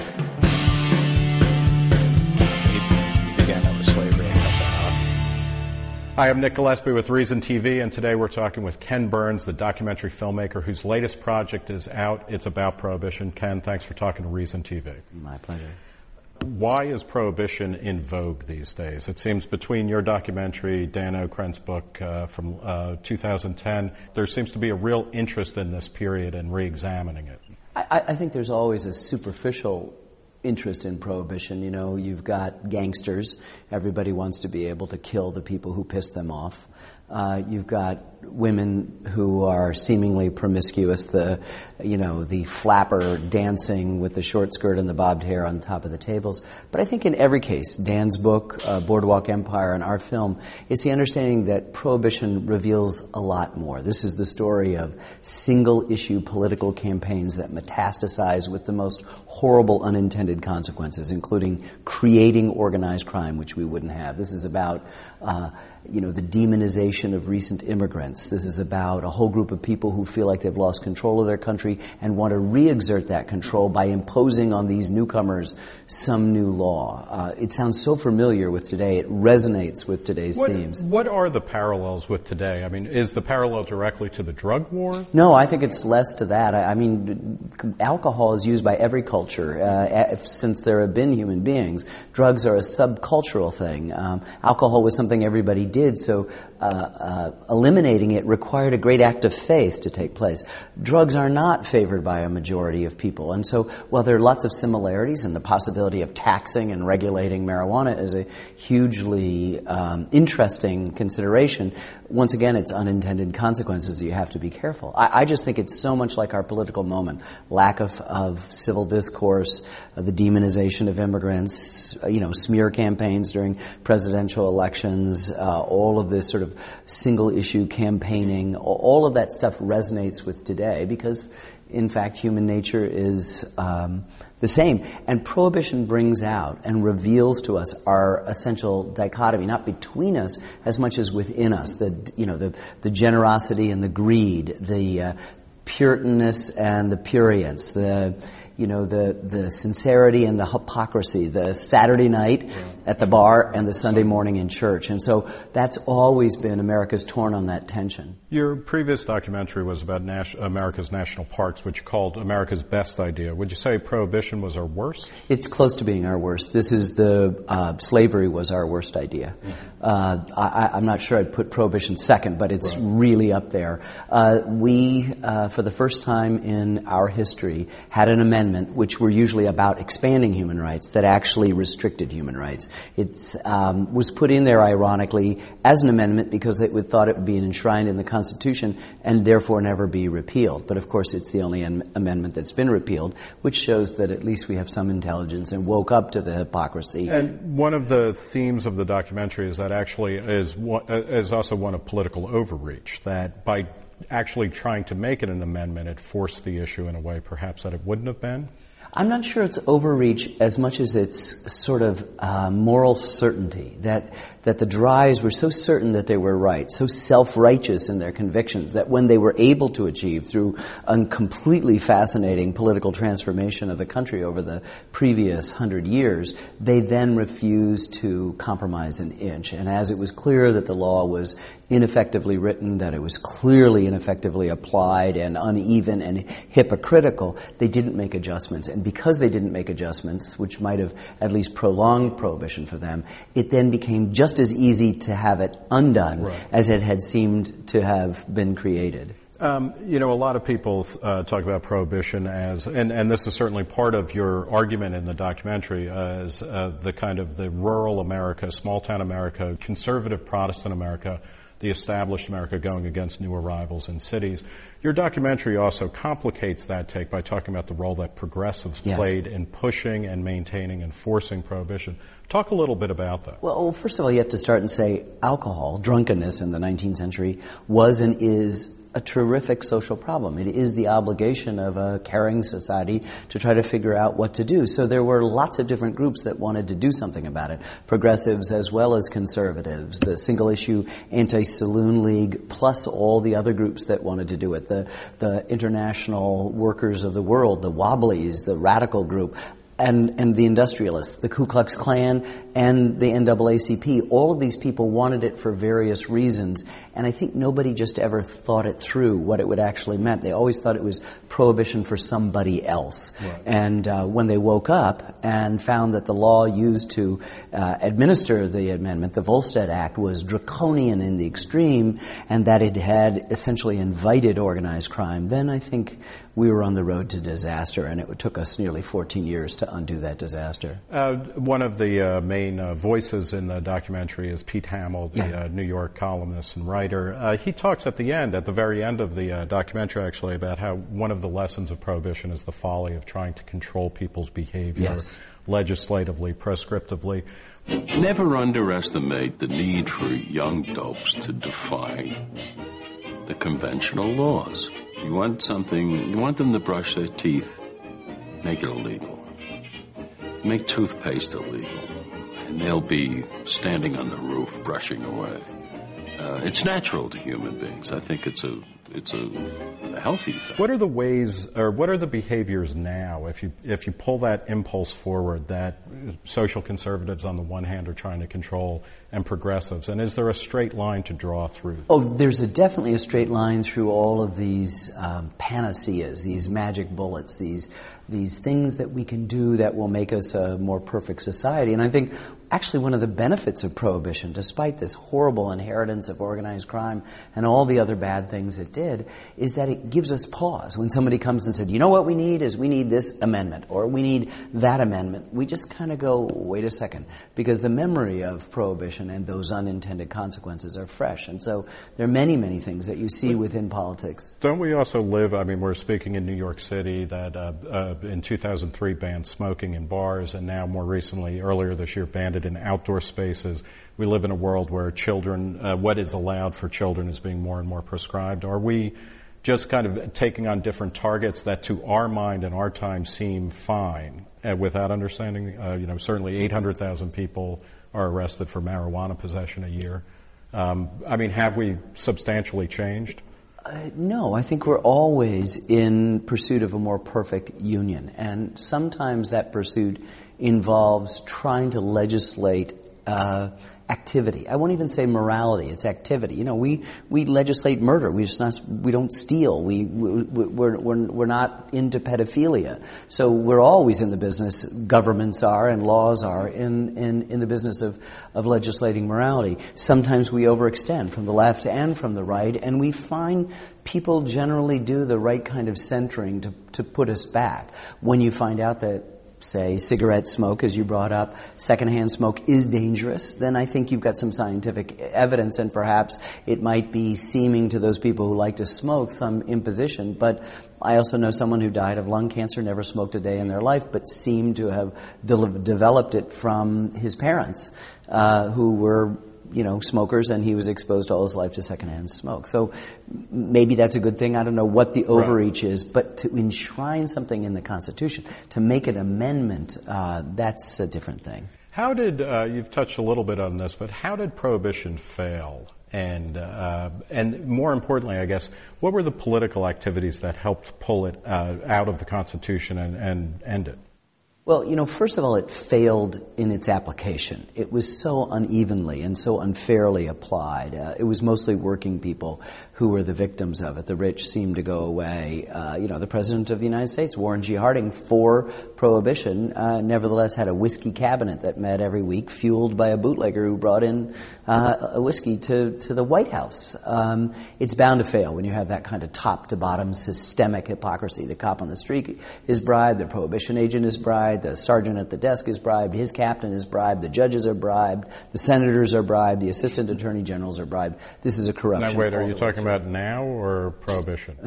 Hi, I'm Nick Gillespie with Reason T V, and today we're talking with Ken Burns, the documentary filmmaker whose latest project is out. It's about prohibition. Ken, thanks for talking to Reason T V. My pleasure. Why is prohibition in vogue these days? It seems between your documentary, Dan Okrent's book uh, from uh, two thousand ten, there seems to be a real interest in this period and re-examining it. I, I think there's always a superficial interest in prohibition. You know, you've got gangsters. Everybody wants to be able to kill the people who piss them off. Uh, you've got women who are seemingly promiscuous, the, you know, the flapper dancing with the short skirt and the bobbed hair on top of the tables. But I think in every case, Dan's book, uh, Boardwalk Empire, and our film, it's the understanding that prohibition reveals a lot more. This is the story of single-issue political campaigns that metastasize with the most horrible unintended consequences, including creating organized crime, which we wouldn't have. This is about uh, you know, the demonization of recent immigrants. This is about a whole group of people who feel like they've lost control of their country and want to re-exert that control by imposing on these newcomers some new law. Uh, it sounds so familiar with today. It resonates with today's what, themes. What are the parallels with today? I mean, is the parallel directly to the drug war? No, I think it's less to that. I, I mean, alcohol is used by every culture uh, since there have been human beings. Drugs are a subcultural thing. Um, alcohol was something everybody did, so uh, uh, eliminating it required a great act of faith to take place. Drugs are not favored by a majority of people, and so while there are lots of similarities, and the possibility of taxing and regulating marijuana is a hugely um, interesting consideration, once again, it's unintended consequences that you have to be careful. I, I just think it's so much like our political moment. Lack of, of civil discourse, uh, the demonization of immigrants, uh, you know, smear campaigns during presidential elections, uh, all of this sort of single-issue campaigning, all of that stuff resonates with today because, in fact, human nature is um, the same. And Prohibition brings out and reveals to us our essential dichotomy, not between us as much as within us. The, you know, the, the generosity and the greed, the uh, Puritanness and the prurience, the, you know, the, the sincerity and the hypocrisy, the Saturday night yeah. at the bar and the Sunday morning in church. And so that's always been America's torn on that tension. Your previous documentary was about nas- America's national parks, which you called America's Best Idea. Would you say Prohibition was our worst? It's close to being our worst. This is the, uh, slavery was our worst idea. Mm-hmm. Uh, I, I'm not sure I'd put Prohibition second, but it's right. really up there. Uh, we, uh, for the first time in our history, had an amendment which were usually about expanding human rights that actually restricted human rights. It um, was put in there, ironically, as an amendment because they would, thought it would be enshrined in the Constitution and therefore never be repealed. But of course it's the only am- amendment that's been repealed, which shows that at least we have some intelligence and woke up to the hypocrisy. And one of the themes of the documentary is that actually is, one, is also one of political overreach, that by actually trying to make it an amendment, it forced the issue in a way perhaps that it wouldn't have been? I'm not sure it's overreach as much as it's sort of uh, moral certainty, that that the Dries were so certain that they were right, so self-righteous in their convictions, that when they were able to achieve through a completely fascinating political transformation of the country over the previous hundred years, they then refused to compromise an inch. And as it was clear that the law was ineffectively written, that it was clearly ineffectively applied and uneven and hypocritical, they didn't make adjustments. And because they didn't make adjustments, which might have at least prolonged Prohibition for them, it then became just as easy to have it undone right. as it had seemed to have been created. Um, you know, a lot of people uh, talk about Prohibition as, and, and this is certainly part of your argument in the documentary, as uh, the kind of the rural America, small-town America, conservative Protestant America, the established America going against new arrivals in cities. Your documentary also complicates that take by talking about the role that progressives yes. played in pushing and maintaining and forcing Prohibition. Talk a little bit about that. Well, first of all, you have to start and say alcohol, drunkenness in the nineteenth century was and is a terrific social problem. It is the obligation of a caring society to try to figure out what to do. So there were lots of different groups that wanted to do something about it. Progressives as well as conservatives, the single-issue anti-saloon league, plus all the other groups that wanted to do it. The, the international workers of the world, the Wobblies, the radical group, and, and the industrialists, the Ku Klux Klan, and the N double A C P. All of these people wanted it for various reasons, and I think nobody just ever thought it through, what it would actually meant. They always thought it was prohibition for somebody else. Right. And uh, when they woke up and found that the law used to uh, administer the amendment, the Volstead Act, was draconian in the extreme, and that it had essentially invited organized crime, then I think we were on the road to disaster, and it took us nearly fourteen years to undo that disaster. Uh, one of the uh, main uh, voices in the documentary is Pete Hamill, the yeah. uh, New York columnist and writer. Uh, he talks at the end, at the very end of the uh, documentary actually, about how one of the lessons of Prohibition is the folly of trying to control people's behavior yes. legislatively, prescriptively. Never underestimate the need for young dopes to defy the conventional laws. You want something, you want them to brush their teeth, make it illegal. Make toothpaste illegal, and they'll be standing on the roof brushing away. Uh, it's natural to human beings. I think it's a it's a, a healthy thing. What are the ways, or what are the behaviors now, if you if you pull that impulse forward, that social conservatives on the one hand are trying to control, and progressives, and is there a straight line to draw through? Oh, there's a, definitely a straight line through all of these um, panaceas, these magic bullets, these these things that we can do that will make us a more perfect society. And I think actually one of the benefits of Prohibition, despite this horrible inheritance of organized crime and all the other bad things it did, is that it gives us pause. When somebody comes and said, you know what we need is we need this amendment or we need that amendment, we just kind of go, wait a second, because the memory of Prohibition and those unintended consequences are fresh. And so there are many, many things that you see within politics. Don't we also live, I mean, we're speaking in New York City that uh, uh, in two thousand three banned smoking in bars, and now more recently, earlier this year, banned it in outdoor spaces. We live in a world where children, uh, what is allowed for children is being more and more prescribed. Are we just kind of taking on different targets that to our mind and our time seem fine uh, without understanding? Uh, you know, certainly eight hundred thousand people are arrested for marijuana possession a year. Um, I mean, have we substantially changed? Uh, no, I think we're always in pursuit of a more perfect union. And sometimes that pursuit involves trying to legislate uh, activity. I won't even say morality. It's activity. You know, we, we legislate murder. We just not, we don't steal. We, we we're, we're we're not into pedophilia. So we're always in the business. Governments are and laws are in in, in the business of of legislating morality. Sometimes we overextend from the left and from the right, and we find people generally do the right kind of centering to to put us back. When you find out that, say, cigarette smoke, as you brought up, secondhand smoke is dangerous, then I think you've got some scientific evidence, and perhaps it might be seeming to those people who like to smoke some imposition. But I also know someone who died of lung cancer, never smoked a day in their life, but seemed to have de- developed it from his parents, uh, who were you know, smokers, and he was exposed all his life to secondhand smoke. So maybe that's a good thing. I don't know what the overreach right. is, but to enshrine something in the Constitution, to make an amendment, uh, that's a different thing. How did, uh, you've touched a little bit on this, but how did Prohibition fail? And uh, and more importantly, I guess, what were the political activities that helped pull it uh, out of the Constitution and, and end it? Well, you know, first of all, it failed in its application. It was so unevenly and so unfairly applied. Uh, it was mostly working people who were the victims of it. The rich seemed to go away. Uh, you know, the President of the United States, Warren G. Harding, for Prohibition, uh, nevertheless had a whiskey cabinet that met every week, fueled by a bootlegger who brought in uh, a whiskey to, to the White House. Um, it's bound to fail when you have that kind of top-to-bottom systemic hypocrisy. The cop on the street is bribed, the Prohibition agent is bribed, the sergeant at the desk is bribed, his captain is bribed, the judges are bribed, the senators are bribed, the assistant attorney generals are bribed. This is a corruption. Now, wait, are you talking about now or Prohibition?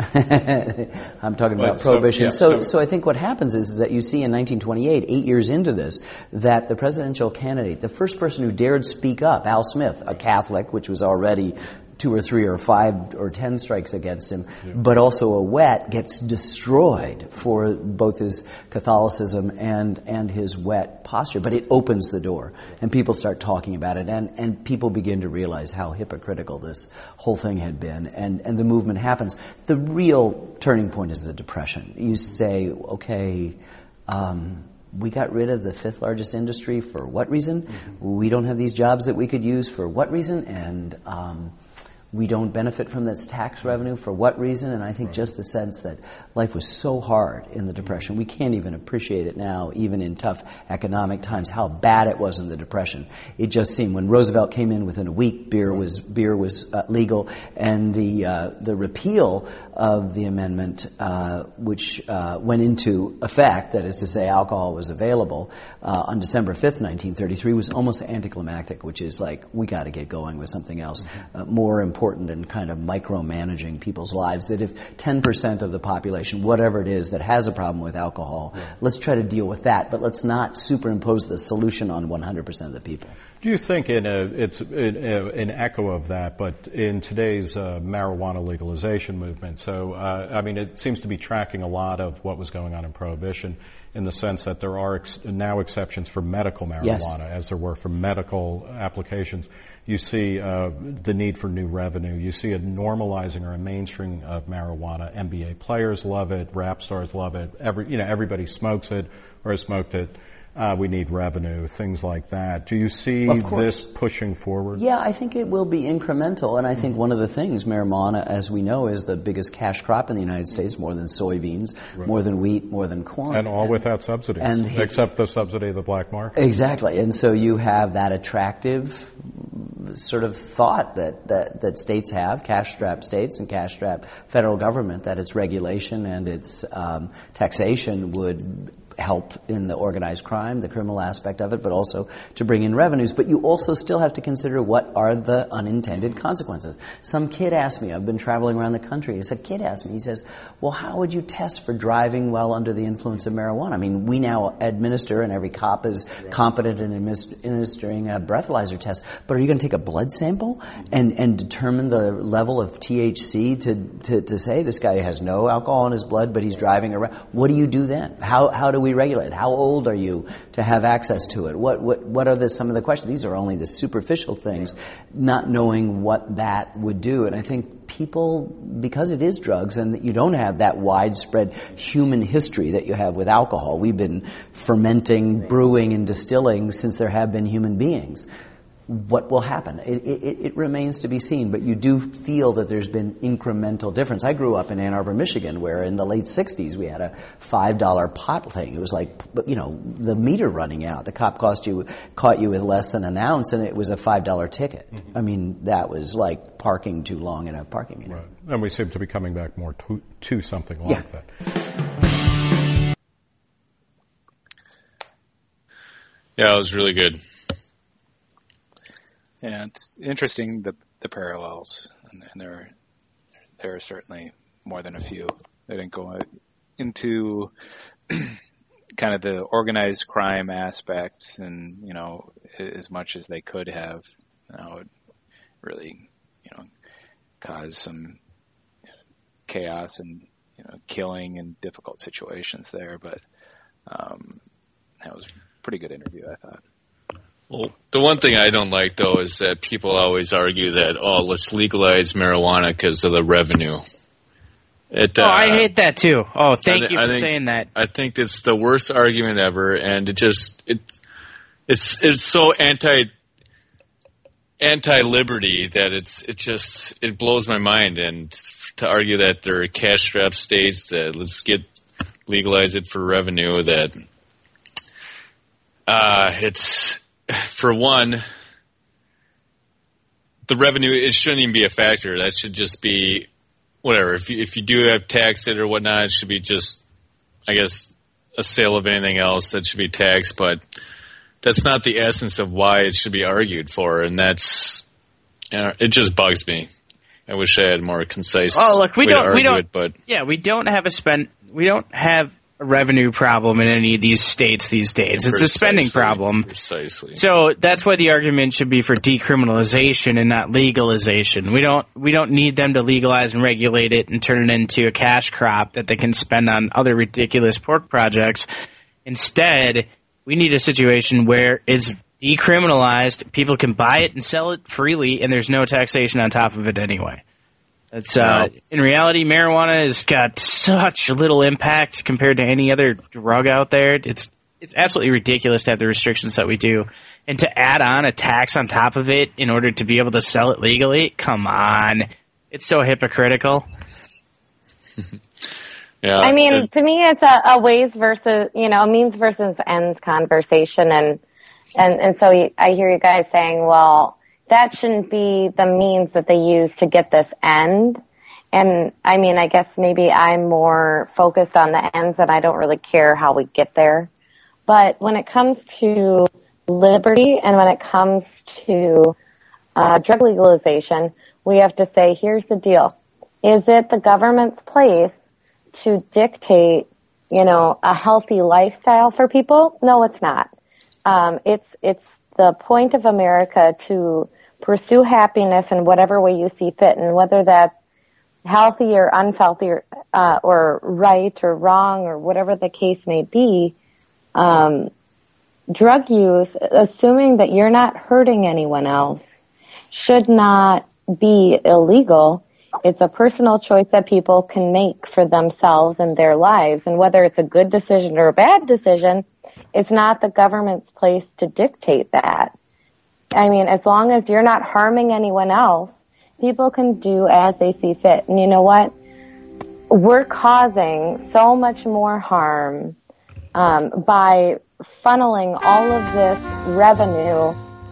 I'm talking about well, Prohibition. So, yeah, so, so I think what happens is, is that you see in nineteen twenty-eight, eight years into this, that the presidential candidate, the first person who dared speak up, Al Smith, a Catholic, which was already two or three or five or ten strikes against him, yeah. but also a wet, gets destroyed for both his Catholicism and and his wet posture. But it opens the door, and people start talking about it, and, and people begin to realize how hypocritical this whole thing had been, and, and the movement happens. The real turning point is the Depression. You say, okay, um, we got rid of the fifth largest industry for what reason? Mm-hmm. We don't have these jobs that we could use for what reason? And um, we don't benefit from this tax revenue for what reason? And I think just the sense that life was so hard in the Depression, we can't even appreciate it now, even in tough economic times, how bad it was in the Depression. It just seemed when Roosevelt came in, within a week, beer was beer was uh, legal, and the uh, the repeal of the amendment, uh, which uh, went into effect, that is to say, alcohol was available uh, on December fifth, nineteen thirty-three, was almost anticlimactic, which is like, we got to get going with something else uh, more important. important and kind of micromanaging people's lives, that if ten percent of the population, whatever it is, that has a problem with alcohol, yeah. let's try to deal with that, but let's not superimpose the solution on one hundred percent of the people. Do you think in a, it's in a, an echo of that, but in today's uh, marijuana legalization movement, so, uh, I mean, it seems to be tracking a lot of what was going on in Prohibition, in the sense that there are ex- now exceptions for medical marijuana, yes. as there were for medical applications. You see uh, the need for new revenue. You see a normalizing or a mainstream of marijuana. N B A players love it. Rap stars love it. Every, you know, everybody smokes it or has smoked it. uh, we need revenue, things like that. Do you see this pushing forward? Yeah, I think it will be incremental, and I think one of the things, marijuana, as we know, is the biggest cash crop in the United States, more than soybeans, Right. more than wheat, more than corn. And all without subsidies, And- except the subsidy of the black market. Exactly, and so you have that attractive sort of thought that, that, that states have, cash-strapped states and cash-strapped federal government, that its regulation and its um, taxation would help in the organized crime, the criminal aspect of it, but also to bring in revenues. But you also still have to consider what are the unintended consequences. Some kid asked me, I've been traveling around the country, he said, kid asked me, he says, well, how would you test for driving while under the influence of marijuana? I mean, we now administer, and every cop is competent in administ- administering a breathalyzer test, but are you going to take a blood sample and, and determine the level of T H C to, to, to say this guy has no alcohol in his blood, but he's driving around? What do you do then? How, how do we regulate? How old are you to have access to it? What what what are the, some of the questions? These are only the superficial things, not knowing what that would do. And I think people, because it is drugs and you don't have that widespread human history that you have with alcohol. We've been fermenting, brewing, and distilling since there have been human beings. What will happen? It, it, it remains to be seen, but you do feel that there's been incremental difference. I grew up in Ann Arbor, Michigan, where in the late sixties we had a five dollar pot thing. It was like, you know, the meter running out. The cop cost you, caught you with less than an ounce, and it was a five dollar ticket. Mm-hmm. I mean, that was like parking too long in a parking meter. Right. And we seem to be coming back more to, to something like Yeah. that. Yeah, it was really good. Yeah, it's interesting the the parallels, and, and there are, there are certainly more than a few. They didn't go into kind of the organized crime aspect, and you know, as much as they could have. You know, it really, you know, cause some chaos and you know, killing and difficult situations there. But um, that was a pretty good interview, I thought. Well, the one thing I don't like, though, is that people always argue that, oh, let's legalize marijuana because of the revenue. It, oh, uh, I hate that, too. Oh, thank I, you I for think, saying that. I think it's the worst argument ever, and it just, it, it's it's so anti, anti-liberty that it's it just, it blows my mind. And to argue that there are cash-strapped states that let's get, legalize it for revenue, that uh, it's... For one, the revenue, it shouldn't even be a factor. That should just be whatever. If you, if you do have taxed it or whatnot, it should be just, I guess, a sale of anything else that should be taxed. But that's not the essence of why it should be argued for, and that's, you know, it just bugs me. I wish I had more concise Oh, look, we way don't, to we argue don't, it, but yeah, we don't have a spend, we don't have a revenue problem in any of these states these days. It's a spending Precisely. problem. Precisely. So that's why the argument should be for decriminalization and not legalization. We don't we don't need them to legalize and regulate it and turn it into a cash crop that they can spend on other ridiculous pork projects. Instead, we need a situation where it's decriminalized, people can buy it and sell it freely, and there's no taxation on top of it anyway. That's uh, in reality, marijuana has got such little impact compared to any other drug out there. It's it's absolutely ridiculous to have the restrictions that we do, and to add on a tax on top of it in order to be able to sell it legally. Come on, it's so hypocritical. Yeah, I mean, it, to me, it's a, a ways versus, you know, a means versus ends conversation, and and and so you, I hear you guys saying, well, that shouldn't be the means that they use to get this end. And I mean, I guess maybe I'm more focused on the ends and I don't really care how we get there. But when it comes to liberty and when it comes to uh, drug legalization, we have to say, here's the deal. Is it the government's place to dictate, you know, a healthy lifestyle for people? No, it's not. Um, it's, it's the point of America to pursue happiness in whatever way you see fit, and whether that's healthy or unhealthy or, uh, or right or wrong or whatever the case may be, um, drug use, assuming that you're not hurting anyone else, should not be illegal. It's a personal choice that people can make for themselves and their lives, and whether it's a good decision or a bad decision it's not the government's place to dictate that. I mean, as long as you're not harming anyone else, people can do as they see fit. And you know what? We're causing so much more harm um, by funneling all of this revenue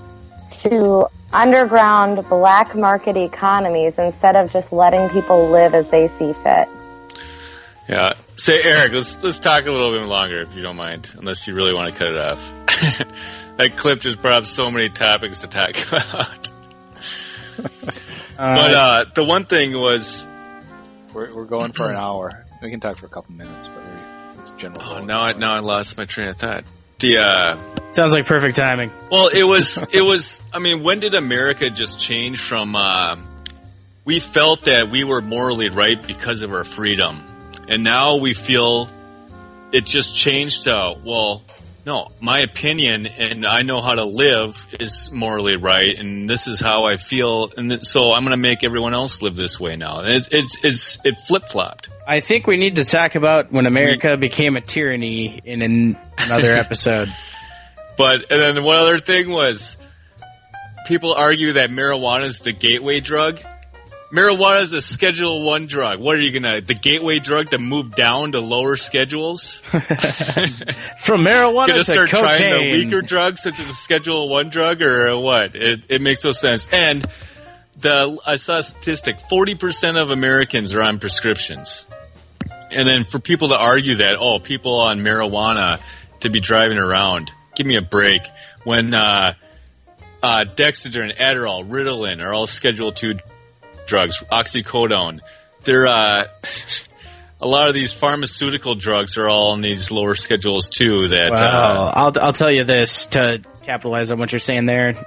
to underground black market economies instead of just letting people live as they see fit. Yeah. Say, Eric, let's let's talk a little bit longer, if you don't mind, unless you really want to cut it off. That clip just brought up so many topics to talk about. uh, but uh, the one thing was, we're we're going for an hour. We can talk for a couple minutes, but we, it's general. Oh, now I now I lost my train of thought. The uh, sounds like perfect timing. Well, it was it was. I mean, when did America just change from? Uh, we felt that we were morally right because of our freedom. And now we feel it just changed to, well, no, my opinion and I know how to live is morally right, and this is how I feel, and th- so I'm going to make everyone else live this way now. It's it's, it's it flip-flopped. I think we need to talk about when America we, became a tyranny in an, another episode. But, and then one other thing was, people argue that marijuana is the gateway drug. Marijuana is a Schedule One drug. What are you gonna, the gateway drug to move down to lower schedules? From marijuana gonna to start cocaine. trying the weaker drugs since it's a Schedule One drug, or what? It it makes no sense. And the I saw a statistic: forty percent of Americans are on prescriptions. And then for people to argue that, oh, people on marijuana to be driving around, give me a break. When uh, uh, Dexedrine, Adderall, Ritalin are all Schedule Two drugs, oxycodone. They're uh, a lot of these pharmaceutical drugs are all on these lower schedules too. That wow. uh, I'll I'll tell you this to capitalize on what you're saying there.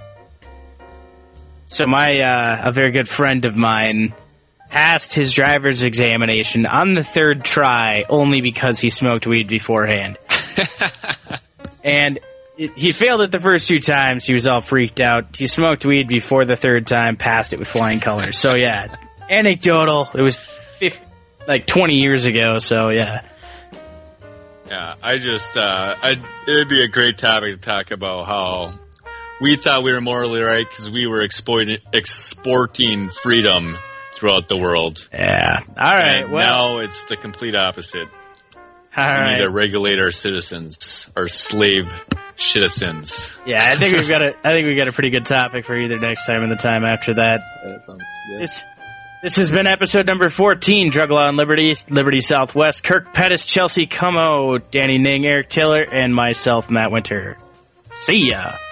So my uh, a very good friend of mine passed his driver's examination on the third try only because he smoked weed beforehand, and it, he failed it the first two times. He was all freaked out. He smoked weed before the third time, passed it with flying colors. So yeah, anecdotal. It was fifty, like twenty years ago. So yeah. Yeah, I just, uh, I'd, it'd be a great topic to talk about how we thought we were morally right because we were exploiting, exporting freedom throughout the world. Yeah. All right. And well, now it's the complete opposite. All we right. need to regulate our citizens, our slave citizens. Yeah, I think we've got a, I think we've got a pretty good topic for either next time and the time after that. Yeah, that sounds good. This, This has been episode number fourteen, Drug Law and Liberty, Liberty Southwest. Kirk Pettis, Chelsea Como, Danny Ning, Eric Taylor, and myself, Matt Winter. See ya.